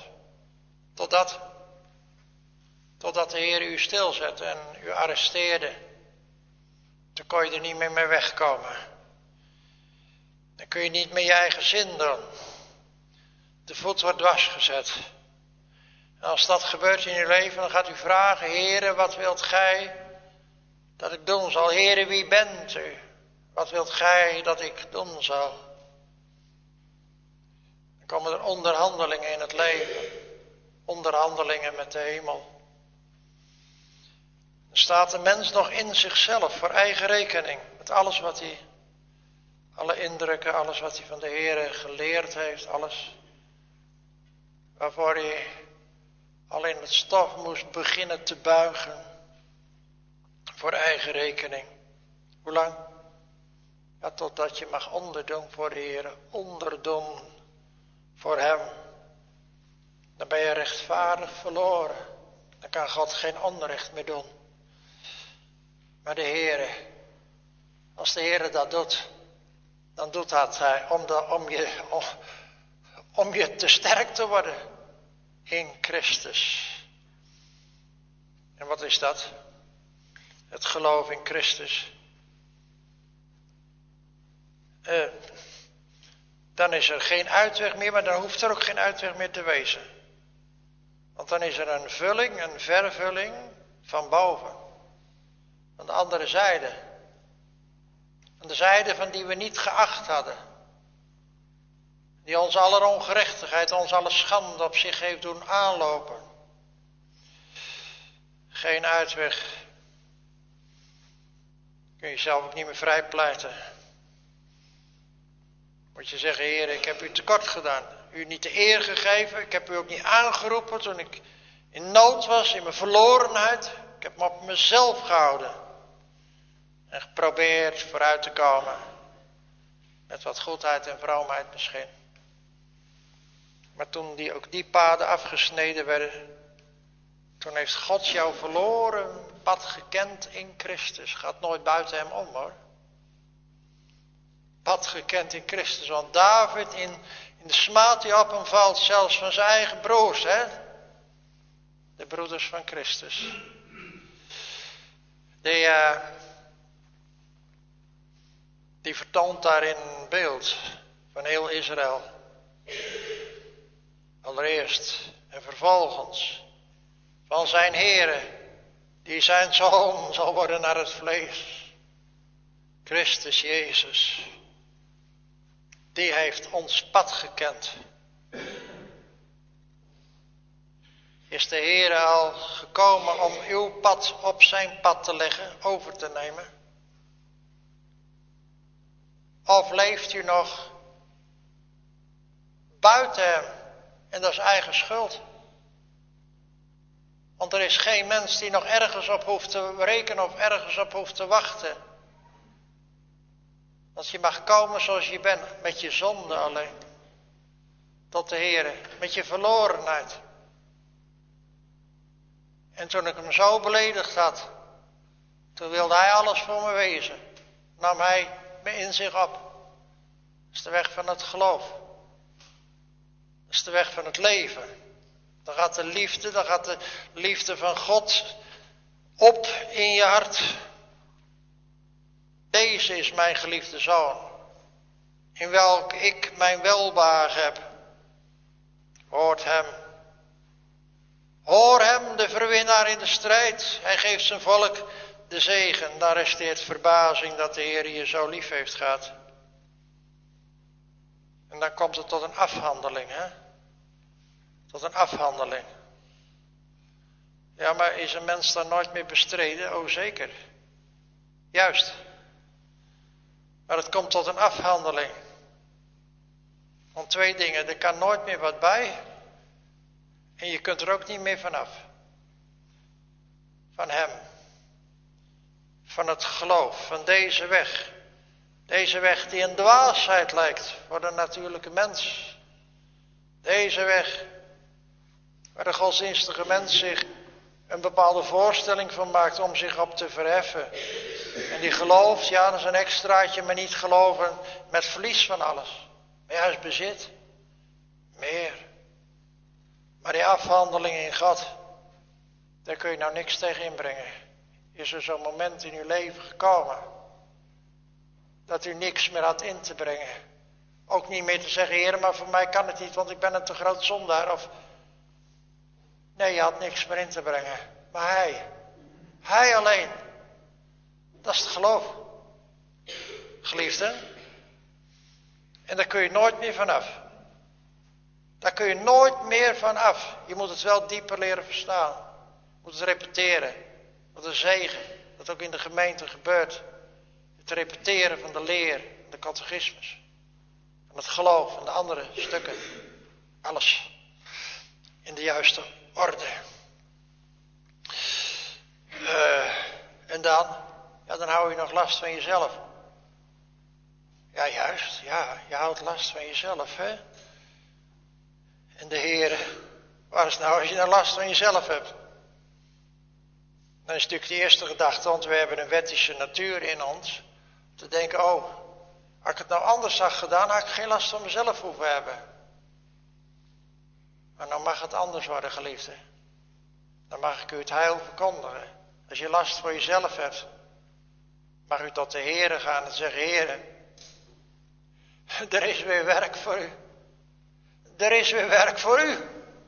Totdat de Heer u stilzette en u arresteerde. Toen kon je er niet meer mee wegkomen. Dan kun je niet met je eigen zin doen. De voet wordt dwars gezet. En als dat gebeurt in uw leven, dan gaat u vragen: Heere, wat wilt gij dat ik doen zal? Heere, wie bent u? Wat wilt gij dat ik doen zal? Dan komen er onderhandelingen in het leven. Onderhandelingen met de hemel. Dan staat de mens nog in zichzelf, voor eigen rekening. Met alles wat hij, alle indrukken, alles wat hij van de Heere geleerd heeft. Alles waarvoor hij al in het stof moest beginnen te buigen. Voor eigen rekening. Hoe lang? Ja, totdat je mag onderdoen voor de Heer. Onderdoen voor Hem. Dan ben je rechtvaardig verloren. Dan kan God geen onrecht meer doen. Maar de Heer, als de Heer dat doet, dan doet dat Hij om je te sterk te worden in Christus. En wat is dat? Het geloof in Christus. Dan is er geen uitweg meer, maar dan hoeft er ook geen uitweg meer te wezen. Want dan is er een vulling, een vervulling van boven. Aan de andere zijde. Aan de zijde van die we niet geacht hadden. Die ons aller ongerechtigheid, ons alle schande op zich heeft doen aanlopen. Geen uitweg. Kun je zelf ook niet meer vrijpleiten. Moet je zeggen: Heer, ik heb u tekort gedaan. U niet de eer gegeven. Ik heb u ook niet aangeroepen toen ik in nood was, in mijn verlorenheid. Ik heb me op mezelf gehouden. En geprobeerd vooruit te komen. Met wat goedheid en vroomheid misschien. Maar toen ook die paden afgesneden werden. Toen heeft God jouw verloren pad gekend in Christus. Gaat nooit buiten hem om, hoor. Pad gekend in Christus. Want David in de smaad die op hem valt, zelfs van zijn eigen broers, hè. De broeders van Christus. Die vertoont daarin een beeld van heel Israël. Allereerst en vervolgens van zijn Heere, die zijn zoon zal worden naar het vlees. Christus Jezus. Die heeft ons pad gekend. Is de Heere al gekomen om uw pad op zijn pad te leggen, over te nemen? Of leeft u nog buiten hem? En dat is eigen schuld. Want er is geen mens die nog ergens op hoeft te rekenen of ergens op hoeft te wachten. Dat je mag komen zoals je bent, met je zonde alleen. Tot de Heere, met je verlorenheid. En toen ik hem zo beledigd had, toen wilde hij alles voor me wezen. Nam hij me in zich op. Dat is de weg van het geloof. Dat is de weg van het leven. Dan gaat de liefde van God op in je hart. Deze is mijn geliefde zoon, in welk ik mijn welbehagen heb. Hoort hem. Hoor hem, de verwinnaar in de strijd. Hij geeft zijn volk de zegen. Daar resteert verbazing dat de Heer je zo lief heeft gehad. En dan komt het tot een afhandeling, hè? Tot een afhandeling. Ja, maar is een mens dan nooit meer bestreden? Oh, zeker. Juist. Maar het komt tot een afhandeling. Van twee dingen. Er kan nooit meer wat bij. En je kunt er ook niet meer vanaf. Van hem. Van het geloof. Van deze weg. Deze weg die een dwaasheid lijkt voor de natuurlijke mens. Deze weg waar de godsdienstige mens zich een bepaalde voorstelling van maakt om zich op te verheffen. En die gelooft, ja, dat is een extraatje, maar niet geloven met verlies van alles. Maar juist bezit. Meer. Maar die afhandeling in God, daar kun je nou niks tegen inbrengen. Is er zo'n moment in uw leven gekomen dat u niks meer had in te brengen? Ook niet meer te zeggen, Heer, maar voor mij kan het niet, want ik ben een te groot zondaar. Of nee, je had niks meer in te brengen. Maar hij alleen. Dat is het geloof. Geliefden. En daar kun je nooit meer vanaf. Daar kun je nooit meer van af. Je moet het wel dieper leren verstaan. Je moet het repeteren. Wat een zegen. Dat ook in de gemeente gebeurt. Het repeteren van de leer. De catechismus. Van het geloof. En de andere stukken. Alles. In de juiste orde. En dan? Ja, dan hou je nog last van jezelf. Ja, juist. Ja, je houdt last van jezelf, hè. En de Heer, waar is het nou als je nou last van jezelf hebt? Dan is natuurlijk de eerste gedachte, want we hebben een wettische natuur in ons. Te denken, oh, als ik het nou anders had gedaan, had ik geen last van mezelf hoeven hebben. Maar nou mag het anders worden, geliefde. Dan mag ik u het heil verkondigen. Als je last voor jezelf hebt, mag u tot de Heere gaan en zeggen, Heere, er is weer werk voor u. Er is weer werk voor u.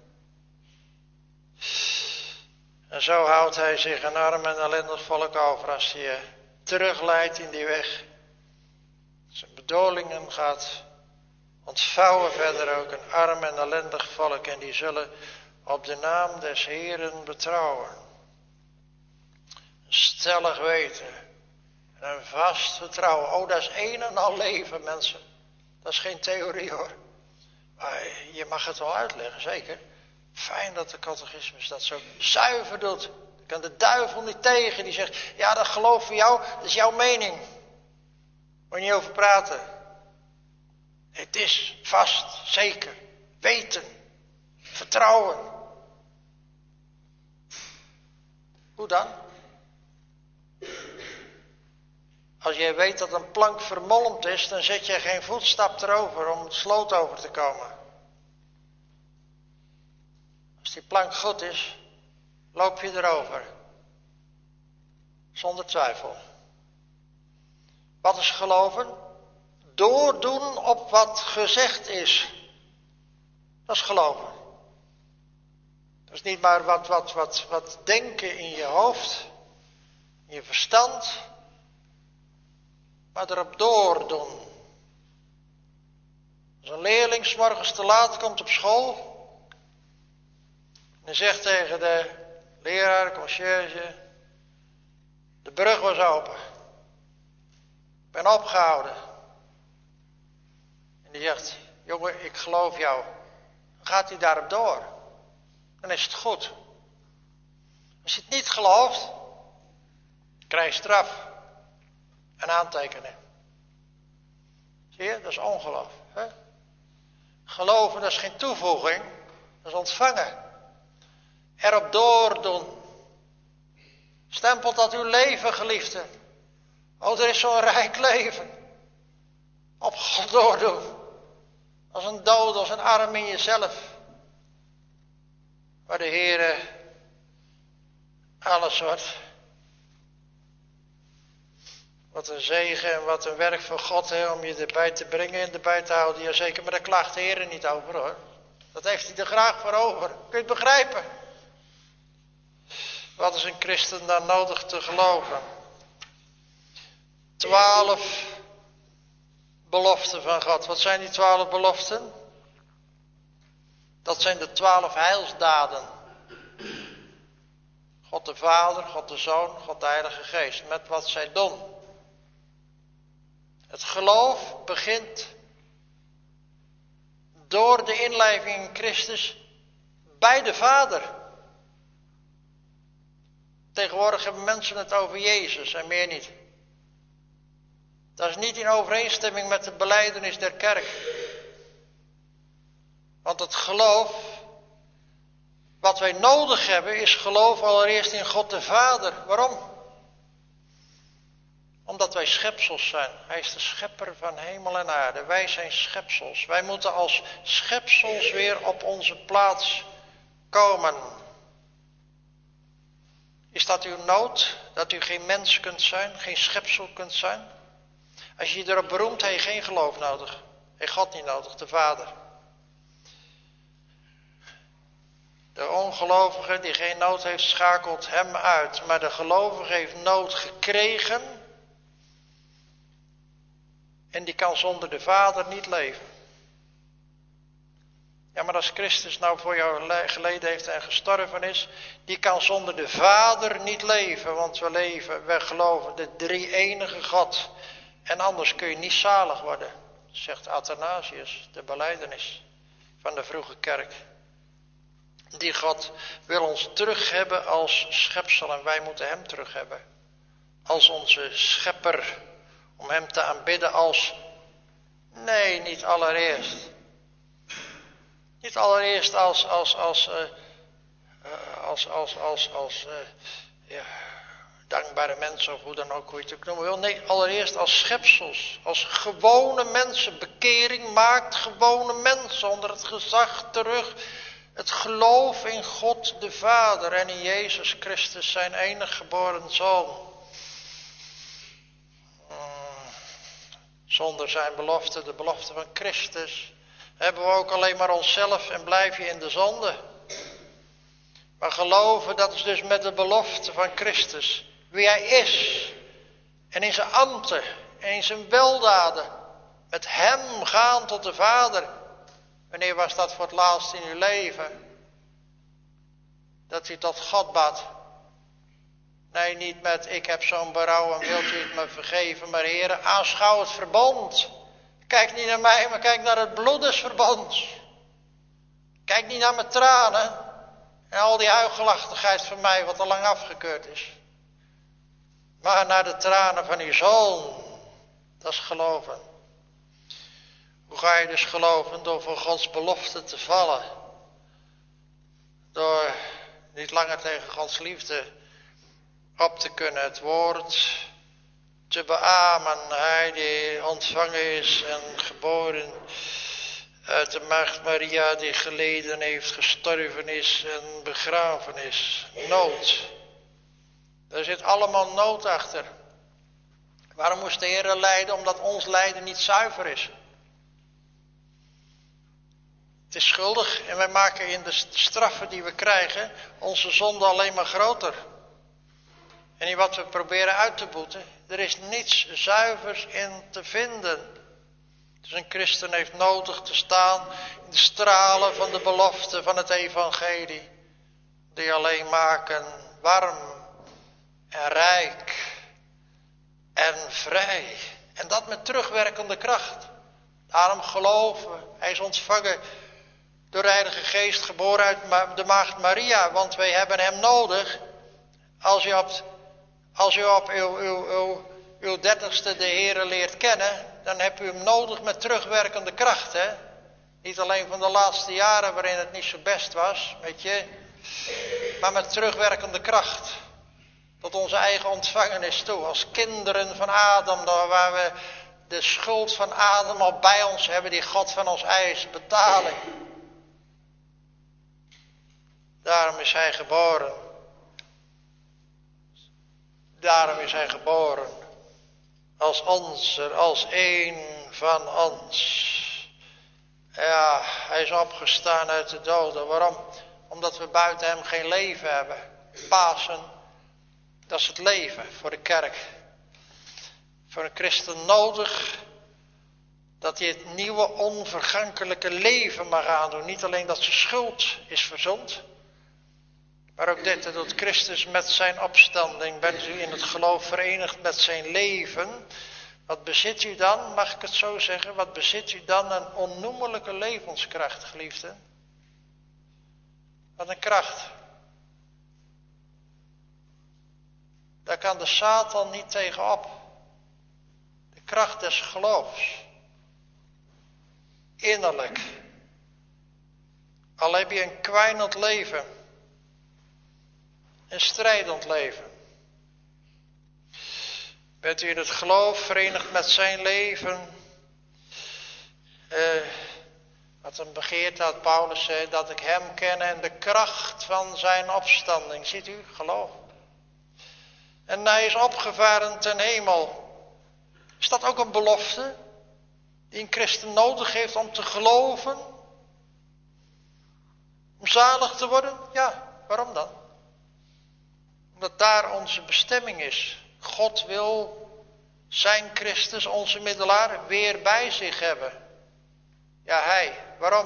En zo houdt hij zich een arm en ellendig volk over als hij je terugleidt in die weg. Zijn bedoelingen gaat ontvouwen verder ook een arm en ellendig volk. En die zullen op de naam des Heeren betrouwen. Een stellig weten. En een vast vertrouwen. Oh, dat is een en al leven, mensen. Dat is geen theorie, hoor. Maar je mag het wel uitleggen, zeker. Fijn dat de catechismus dat zo zuiver doet. Dan kan de duivel niet tegen. Die zegt, ja, dat geloof voor jou, dat is jouw mening. Moet je niet over praten. Het is vast, zeker. Weten. Vertrouwen. Hoe dan? Als jij weet dat een plank vermolmd is, dan zet je geen voetstap erover om de sloot over te komen. Als die plank goed is, loop je erover. Zonder twijfel. Wat is geloven? Doordoen op wat gezegd is. Dat is geloven. Dat is niet maar wat denken in je hoofd, in je verstand, maar erop doordoen. Als een leerling 's morgens te laat komt op school en zegt tegen de leraar, conciërge, de brug was open. Ik ben opgehouden. En die zegt, jongen, ik geloof jou. Dan gaat hij daarop door. Dan is het goed. Als je het niet gelooft, krijg je straf. En aantekenen. Zie je, dat is ongeloof. Hè? Geloven, dat is geen toevoeging. Dat is ontvangen. Erop doordoen. Stempelt dat uw leven, geliefde. Oh, er is zo'n rijk leven. Op God doordoen. Als een dood, als een arm in jezelf. Waar de Heere alles wordt. Wat een zegen en wat een werk van God, hè, om je erbij te brengen en erbij te houden. Jazeker, maar daar klaagt de Heer niet over, hoor. Dat heeft hij er graag voor over. Kun je het begrijpen? Wat is een christen dan nodig te geloven? 12 beloften van God. Wat zijn die 12 beloften? Dat zijn de 12 heilsdaden. God de Vader, God de Zoon, God de Heilige Geest. Met wat zij doen. Het geloof begint door de inlijving in Christus bij de Vader. Tegenwoordig hebben mensen het over Jezus en meer niet. Dat is niet in overeenstemming met de belijdenis der kerk. Want het geloof, wat wij nodig hebben, is geloof allereerst in God de Vader. Waarom? Omdat wij schepsels zijn. Hij is de schepper van hemel en aarde. Wij zijn schepsels. Wij moeten als schepsels weer op onze plaats komen. Is dat uw nood? Dat u geen mens kunt zijn? Geen schepsel kunt zijn? Als je je erop beroemt, heb je geen geloof nodig. Heb je God niet nodig, de Vader. De ongelovige die geen nood heeft, schakelt hem uit. Maar de gelovige heeft nood gekregen. En die kan zonder de Vader niet leven. Ja, maar als Christus nou voor jou geleden heeft en gestorven is, die kan zonder de Vader niet leven. Want we geloven de drie-enige God. En anders kun je niet zalig worden, zegt Athanasius, de belijdenis van de vroege kerk. Die God wil ons terug hebben als schepsel en wij moeten hem terug hebben. Als onze schepper, om hem te aanbidden als, nee, niet allereerst. Niet allereerst als dankbare mensen of hoe dan ook, hoe je het ook noemen wil. Nee, allereerst als schepsels, als gewone mensen. Bekering maakt gewone mensen onder het gezag terug. Het geloof in God de Vader en in Jezus Christus zijn enige geboren Zoon. Zonder zijn belofte, de belofte van Christus, hebben we ook alleen maar onszelf en blijf je in de zonde. Maar geloven, dat is dus met de belofte van Christus. Wie hij is. En in zijn ambten. En in zijn weldaden. Met hem gaan tot de Vader. Wanneer was dat voor het laatst in uw leven? Dat u tot God bad. Nee, niet met ik heb zo'n berouw en wilt u het me vergeven. Maar Heere, aanschouw het verbond. Kijk niet naar mij, maar kijk naar het bloed des verbonds. Kijk niet naar mijn tranen. En al die huichelachtigheid van mij wat al lang afgekeurd is. Maar naar de tranen van uw Zoon. Dat is geloven. Hoe ga je dus geloven? Door voor Gods belofte te vallen. Door niet langer tegen Gods liefde op te kunnen. Het woord te beamen. Hij die ontvangen is en geboren uit de maagd Maria, die geleden heeft, gestorven is en begraven is. Nood. Er zit allemaal nood achter. Waarom moest de Heer lijden? Omdat ons lijden niet zuiver is. Het is schuldig en wij maken in de straffen die we krijgen onze zonde alleen maar groter. En in wat we proberen uit te boeten, er is niets zuivers in te vinden. Dus een christen heeft nodig te staan in de stralen van de belofte van het evangelie. Die alleen maken warm en rijk en vrij. En dat met terugwerkende kracht. Daarom geloven. Hij is ontvangen door de Heilige Geest, geboren uit de maagd Maria. Want wij hebben hem nodig. Als u op uw 30ste de Heere leert kennen, dan hebt u hem nodig met terugwerkende kracht. Hè? Niet alleen van de laatste jaren waarin het niet zo best was, weet je. Maar met terugwerkende kracht. Tot onze eigen ontvangenis toe. Als kinderen van Adam, waar we de schuld van Adam al bij ons hebben, die God van ons eist, betaling. Daarom is hij geboren. Daarom is hij geboren. Als onze, als één van ons. Ja, hij is opgestaan uit de doden. Waarom? Omdat we buiten hem geen leven hebben. Pasen, dat is het leven voor de kerk. Voor een christen nodig Dat hij het nieuwe onvergankelijke leven mag aandoen. Niet alleen dat zijn schuld is verzond. Maar ook dit, dat doet Christus met zijn opstanding. Bent u in het geloof verenigd met zijn leven. Wat bezit u dan, mag ik het zo zeggen? Wat bezit u dan? Een onnoemelijke levenskracht, geliefden. Wat een kracht. Daar kan de Satan niet tegenop. De kracht des geloofs. Innerlijk. Al heb je een kwijnend leven. Een strijdend leven. Bent u in het geloof verenigd met zijn leven. Wat een begeerte had Paulus zei, dat ik hem ken en de kracht van zijn opstanding. Ziet u, geloof. En hij is opgevaren ten hemel. Is dat ook een belofte die een christen nodig heeft om te geloven? Om zalig te worden? Ja, waarom dan? Omdat daar onze bestemming is. God wil zijn Christus, onze middelaar, weer bij zich hebben. Ja, hij. Waarom?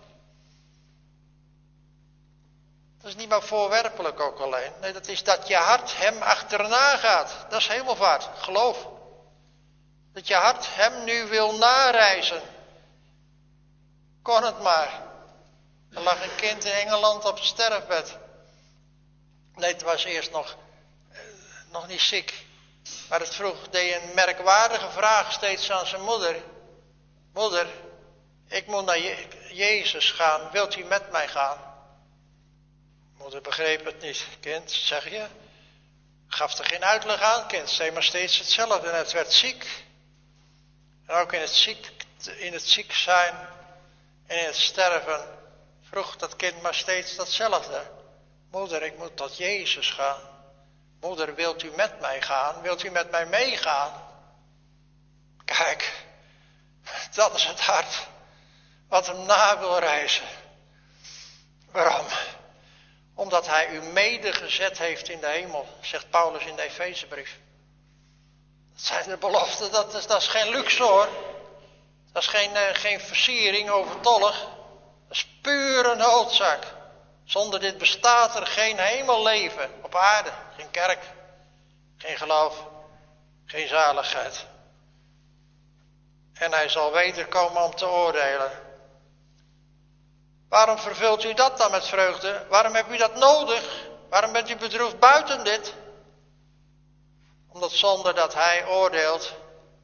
Dat is niet maar voorwerpelijk ook alleen. Nee, dat is dat je hart hem achterna gaat. Dat is hemelvaart. Geloof. Dat je hart hem nu wil nareizen. Kon het maar. Er lag een kind in Engeland op het sterfbed. Nee, het was eerst nog niet ziek. Maar het deed een merkwaardige vraag steeds aan zijn moeder. Moeder, ik moet naar Jezus gaan. Wilt u met mij gaan? Moeder begreep het niet. Kind, zeg je? Gaf er geen uitleg aan. Kind zei maar steeds hetzelfde. En het werd ziek. En ook in het ziek zijn en in het sterven vroeg dat kind maar steeds datzelfde. Moeder, ik moet tot Jezus gaan. Moeder, wilt u met mij gaan? Wilt u met mij meegaan? Kijk, dat is het hart wat hem na wil reizen. Waarom? Omdat hij u medegezet heeft in de hemel, zegt Paulus in de Efezebrief. Dat zijn de beloften, dat is geen luxe hoor. Dat is geen versiering overtollig. Dat is pure noodzaak. Zonder dit bestaat er geen hemelleven op aarde. Geen kerk, geen geloof, geen zaligheid. En hij zal wederkomen om te oordelen. Waarom vervult u dat dan met vreugde? Waarom hebt u dat nodig? Waarom bent u bedroefd buiten dit? Omdat zonder dat hij oordeelt,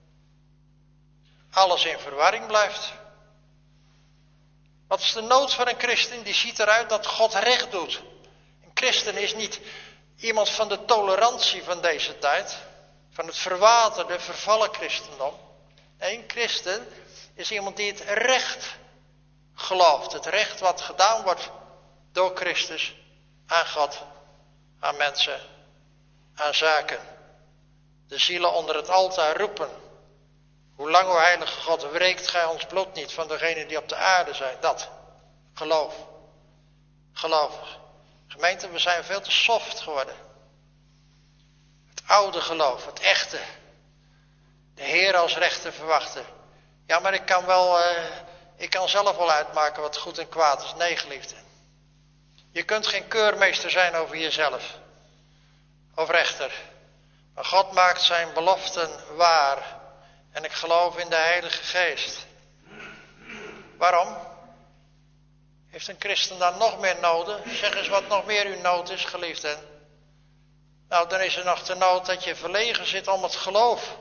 alles in verwarring blijft. Wat is de nood van een christen? Die ziet eruit dat God recht doet. Een christen is niet iemand van de tolerantie van deze tijd. Van het verwaterde, vervallen christendom. Nee, een christen is iemand die het recht gelooft. Het recht wat gedaan wordt door Christus aan God, aan mensen, aan zaken. De zielen onder het altaar roepen. Hoe lang, o heilige God, wreekt gij ons bloed niet van degenen die op de aarde zijn? Dat. Geloof. Geloof. Gemeente, we zijn veel te soft geworden. Het oude geloof, het echte. De Heer als rechter verwachten. Ja, maar ik kan zelf wel uitmaken wat goed en kwaad is. Nee, geliefde. Je kunt geen keurmeester zijn over jezelf. Of rechter. Maar God maakt zijn beloften waar. En ik geloof in de Heilige Geest. Waarom? Heeft een christen dan nog meer noden? Zeg eens wat nog meer uw nood is, geliefden. Nou, dan is er nog de nood dat je verlegen zit om het geloof.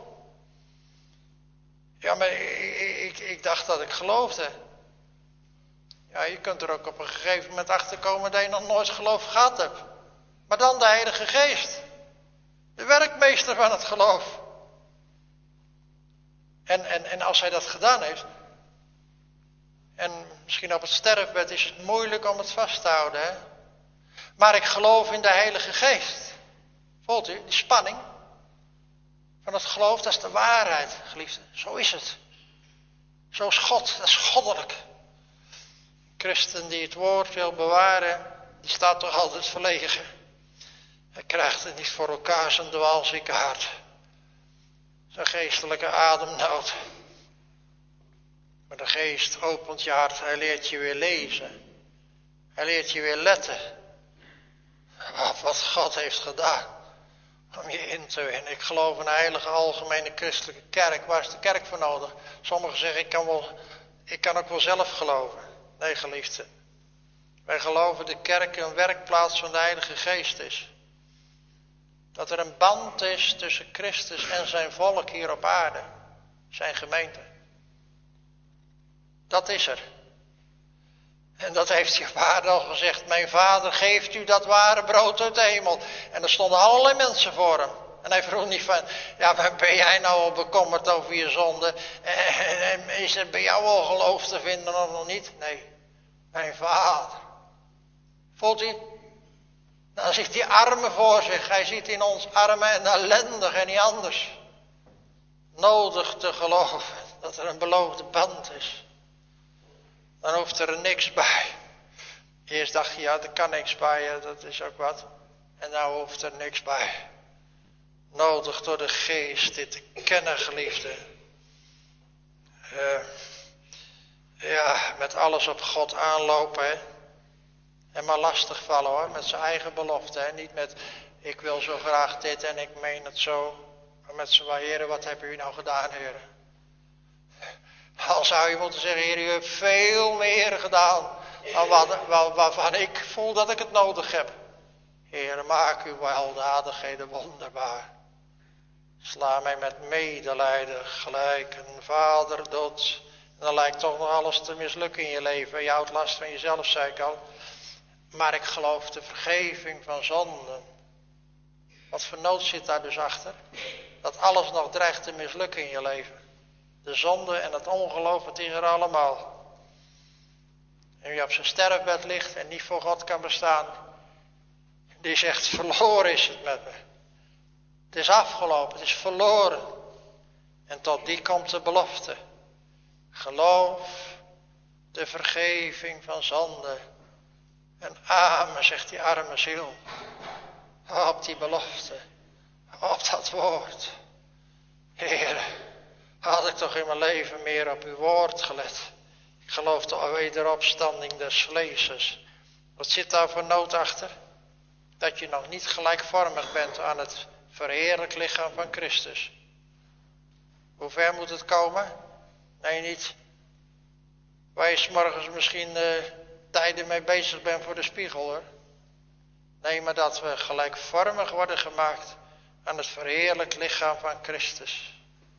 Ja, maar ik dacht dat ik geloofde. Ja, je kunt er ook op een gegeven moment achter komen dat je nog nooit geloof gehad hebt. Maar dan de Heilige Geest. De werkmeester van het geloof. En als hij dat gedaan heeft. En misschien op het sterfbed is het moeilijk om het vast te houden. Hè? Maar ik geloof in de Heilige Geest. Voelt u die spanning? Van het geloof, dat is de waarheid, geliefde. Zo is het. Zo is God, dat is goddelijk. Een christen die het woord wil bewaren, die staat toch altijd verlegen. Hij krijgt het niet voor elkaar, zijn dwaalzieke hart. Zijn geestelijke ademnood. Maar de geest opent je hart. Hij leert je weer lezen. Hij leert je weer letten. Op wat God heeft gedaan. Om je in te winnen. Ik geloof in een heilige algemene christelijke kerk. Waar is de kerk voor nodig? Sommigen zeggen ik kan ook wel zelf geloven. Nee, geliefde. Wij geloven de kerk een werkplaats van de Heilige Geest is. Dat er een band is tussen Christus en zijn volk hier op aarde. Zijn gemeente. Dat is er. En dat heeft je vader al gezegd. Mijn vader geeft u dat ware brood uit de hemel. En er stonden allerlei mensen voor hem. En hij vroeg niet van, ja, maar ben jij nou al bekommerd over je zonde? En is er bij jou al geloof te vinden of nog niet? Nee, mijn vader. Voelt u? Dan ziet hij armen voor zich. Hij ziet in ons armen en ellendig en niet anders. Nodig te geloven dat er een beloofde band is. Dan hoeft er niks bij. Eerst dacht je, ja, er kan niks bij, ja, dat is ook wat. En nou hoeft er niks bij. Nodig door de geest dit te kennen, geliefde. Ja, met alles op God aanlopen, hè. En maar lastig vallen, hoor, met zijn eigen belofte, hè. Niet met, ik wil zo graag dit en ik meen het zo. Maar met z'n heren, wat heb u nou gedaan, heren? Al zou je moeten zeggen, Heer, u hebt veel meer gedaan dan waarvan ik voel dat ik het nodig heb. Heer, maak uw weldadigheden wonderbaar. Sla mij met medelijden gelijk een vader doet. En dan lijkt toch nog alles te mislukken in je leven. Je houdt last van jezelf, zei ik al. Maar ik geloof de vergeving van zonden. Wat voor nood zit daar dus achter? Dat alles nog dreigt te mislukken in je leven. De zonde en het ongeloof, het is er allemaal. En wie op zijn sterfbed ligt en niet voor God kan bestaan. Die zegt, verloren is het met me. Het is afgelopen, het is verloren. En tot die komt de belofte. Geloof de vergeving van zonde. En amen, zegt die arme ziel. Op die belofte. Op dat woord. Heer, had ik toch in mijn leven meer op uw woord gelet. Ik geloof de wederopstanding des vleeses. Wat zit daar voor nood achter? Dat je nog niet gelijkvormig bent aan het verheerlijk lichaam van Christus. Hoe ver moet het komen? Nee, niet waar je 's morgens misschien tijden mee bezig bent voor de spiegel, hoor. Nee, maar dat we gelijkvormig worden gemaakt aan het verheerlijk lichaam van Christus.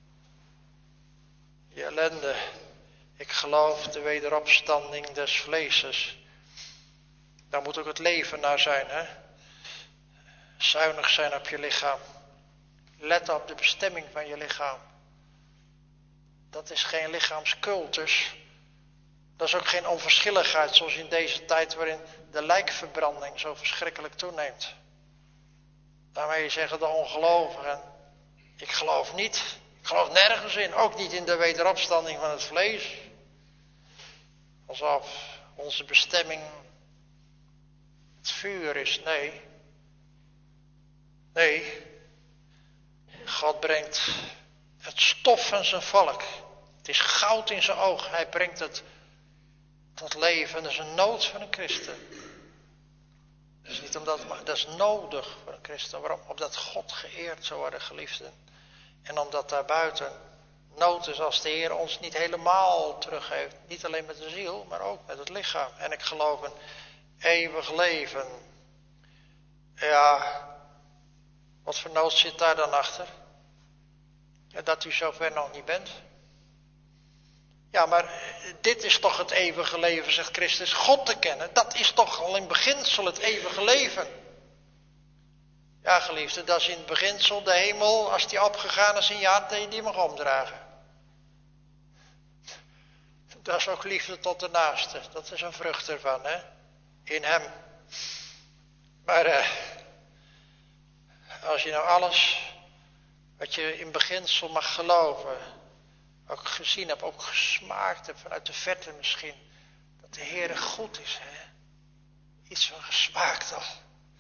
Je ellende, ik geloof de wederopstanding des vleeses. Daar moet ook het leven naar zijn, hè. Zuinig zijn op je lichaam. Let op de bestemming van je lichaam. Dat is geen lichaamscultus. Dat is ook geen onverschilligheid zoals in deze tijd waarin de lijkverbranding zo verschrikkelijk toeneemt. Daarmee zeggen de ongelovigen, ik geloof niet, ik geloof nergens in, ook niet in de wederopstanding van het vlees. Alsof onze bestemming het vuur is, nee. Nee, God brengt het stof van zijn volk. Het is goud in zijn oog. Hij brengt het tot leven. Dat is een nood van een christen. Dat is niet omdat, maar dat is nodig voor een christen. Waarom? Opdat God geëerd zou worden, geliefden. En omdat daarbuiten nood is als de Heer ons niet helemaal teruggeeft. Niet alleen met de ziel, maar ook met het lichaam. En ik geloof een eeuwig leven. Ja, wat voor nood zit daar dan achter? Ja, dat u zover nog niet bent. Ja, maar dit is toch het eeuwige leven, zegt Christus. God te kennen, dat is toch al in beginsel het eeuwige leven. Ja, geliefde, dat is in het beginsel de hemel, als die opgegaan is in je hart, dat je die mag omdragen. Dat is ook liefde tot de naaste. Dat is een vrucht ervan, hè. In hem. Maar als je nou alles wat je in beginsel mag geloven, ook gezien hebt, ook gesmaakt hebt vanuit de verte misschien, dat de Heere goed is, hè. Iets van gesmaakt al.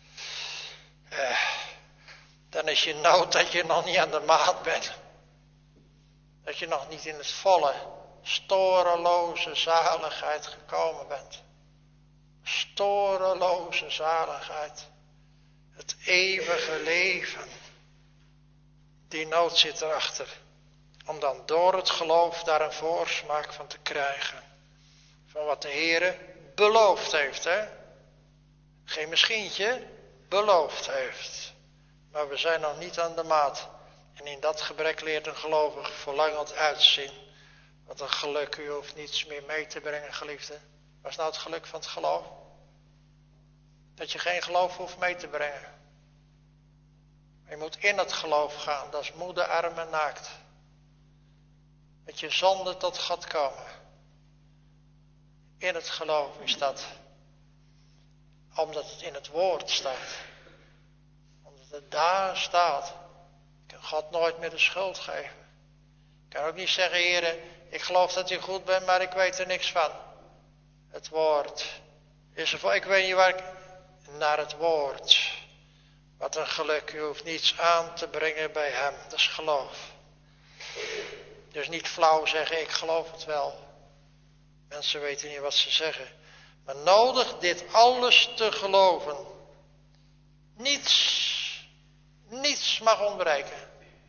Dan is je nood dat je nog niet aan de maat bent. Dat je nog niet in het volle storeloze zaligheid gekomen bent. Storeloze zaligheid. Het eeuwige leven. Die nood zit erachter. Om dan door het geloof daar een voorsmaak van te krijgen. Van wat de Heere beloofd heeft. Hè? Geen misschientje, beloofd heeft. Maar we zijn nog niet aan de maat. En in dat gebrek leert een gelovige verlangend uitzien. Wat een geluk, u hoeft niets meer mee te brengen, geliefde. Wat is nou het geluk van het geloof? Dat je geen geloof hoeft mee te brengen. Je moet in het geloof gaan, dat is moede, arm en naakt. Met je zonde tot God komen. In het geloof is dat. Omdat het in het woord staat. Omdat het daar staat. Je kan God nooit meer de schuld geven. Je kan ook niet zeggen, Heere, ik geloof dat u goed bent, maar ik weet er niks van. Het woord is er voor. Ik weet niet waar ik... Naar het woord. Wat een geluk, u hoeft niets aan te brengen bij hem. Dat is geloof. Dus niet flauw zeggen, ik geloof het wel. Mensen weten niet wat ze zeggen. Maar nodig dit alles te geloven. Niets mag ontbreken.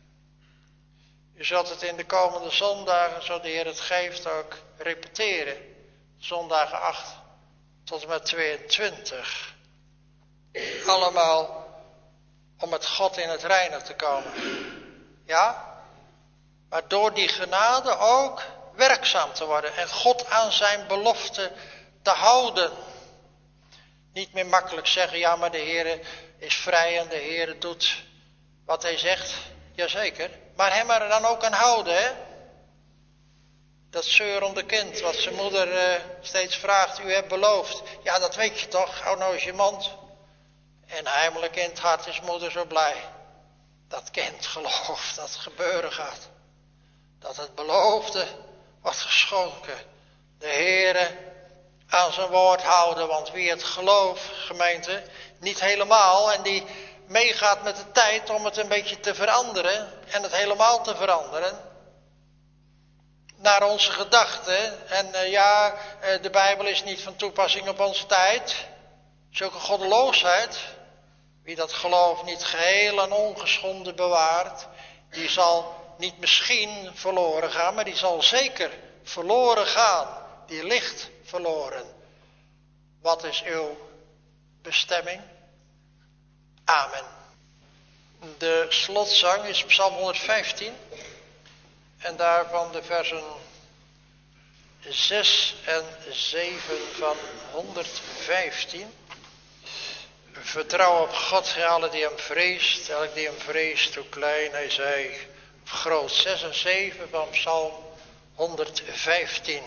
U zult het in de komende zondagen, zo de Heer het geeft, ook repeteren. Zondagen 8 tot en met 22. Allemaal om met God in het reine te komen. Ja? Maar door die genade ook werkzaam te worden. En God aan zijn belofte te houden. Niet meer makkelijk zeggen, ja maar de Heer is vrij en de Heer doet wat hij zegt. Jazeker. Maar hem er dan ook aan houden, hè? Dat zeurende kind wat zijn moeder steeds vraagt, u hebt beloofd. Ja, dat weet je toch, hou nou eens je mond. En heimelijk in het hart is moeder zo blij. Dat kind gelooft dat het gebeuren gaat. Dat het beloofde wordt geschonken. De Heere aan zijn woord houden. Want wie het gelooft, gemeente, niet helemaal. En die meegaat met de tijd om het een beetje te veranderen. En het helemaal te veranderen. Naar onze gedachten. En de Bijbel is niet van toepassing op onze tijd. Zulke goddeloosheid. Wie dat geloof niet geheel en ongeschonden bewaart, die zal niet misschien verloren gaan, maar die zal zeker verloren gaan. Die ligt verloren. Wat is uw bestemming? Amen. De slotzang is Psalm 115 en daarvan de versen 6 en 7 van 115. Vertrouw op God, alle die hem vreest, elk die hem vreest, hoe klein hij zij, of groot. 6 en 7 van Psalm 115.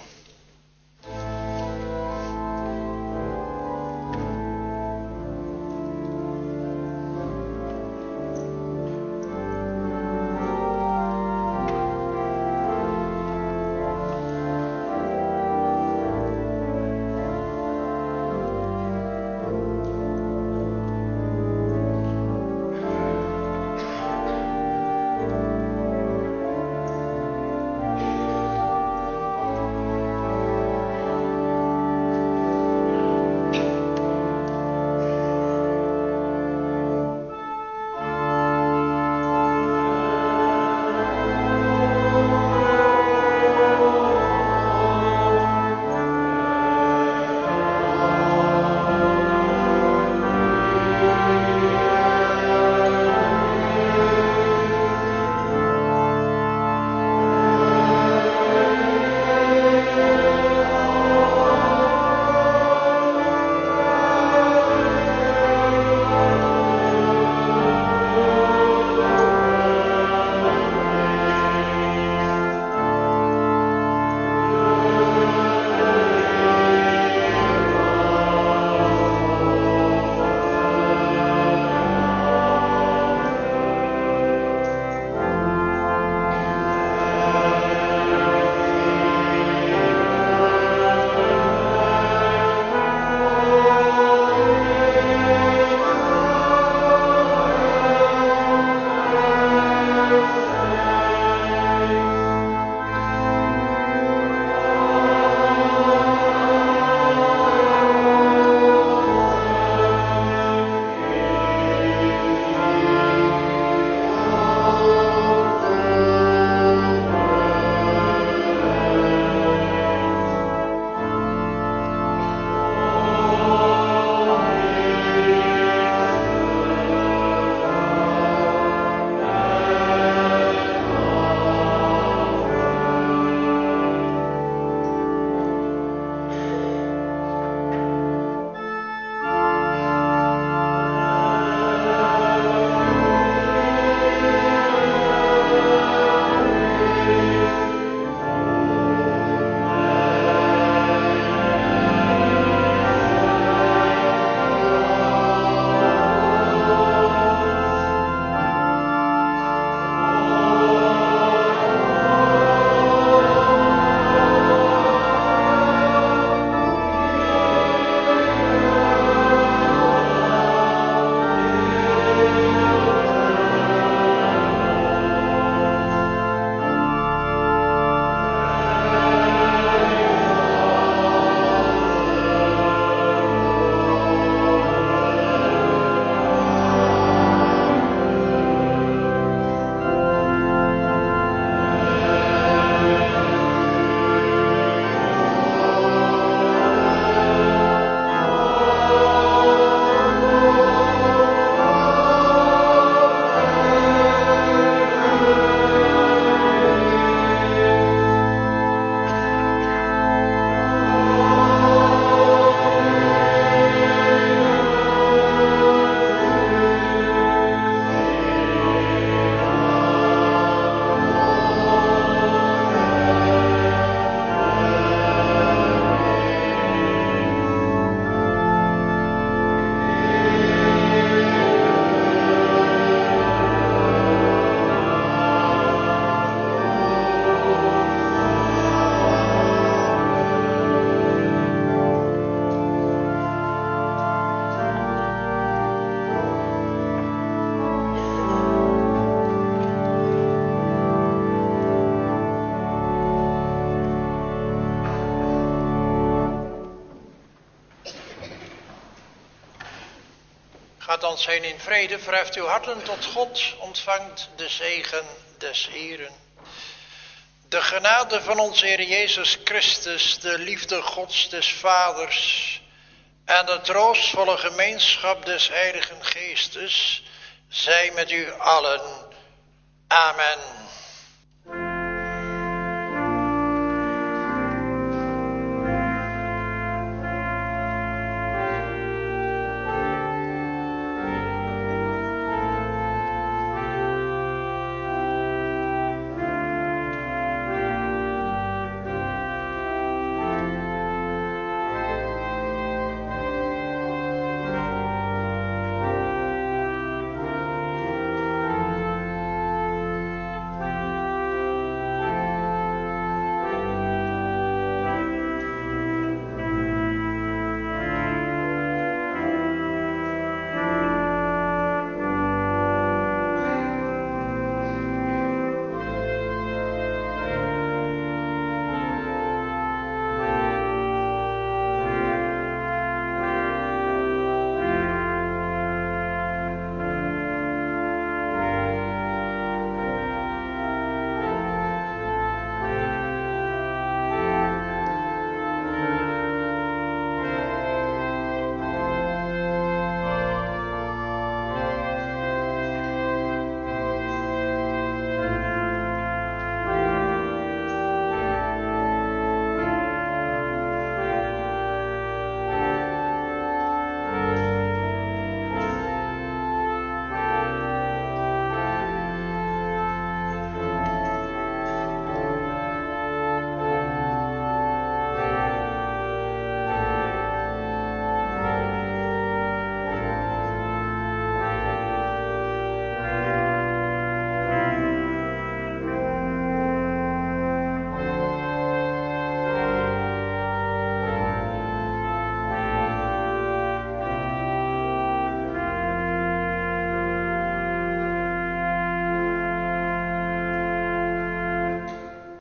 Gaat dan zijn in vrede, verheft uw harten tot God, ontvangt de zegen des Heeren. De genade van onze Heer Jezus Christus, de liefde Gods des Vaders en de troostvolle gemeenschap des Heiligen Geestes, zij met u allen. Amen.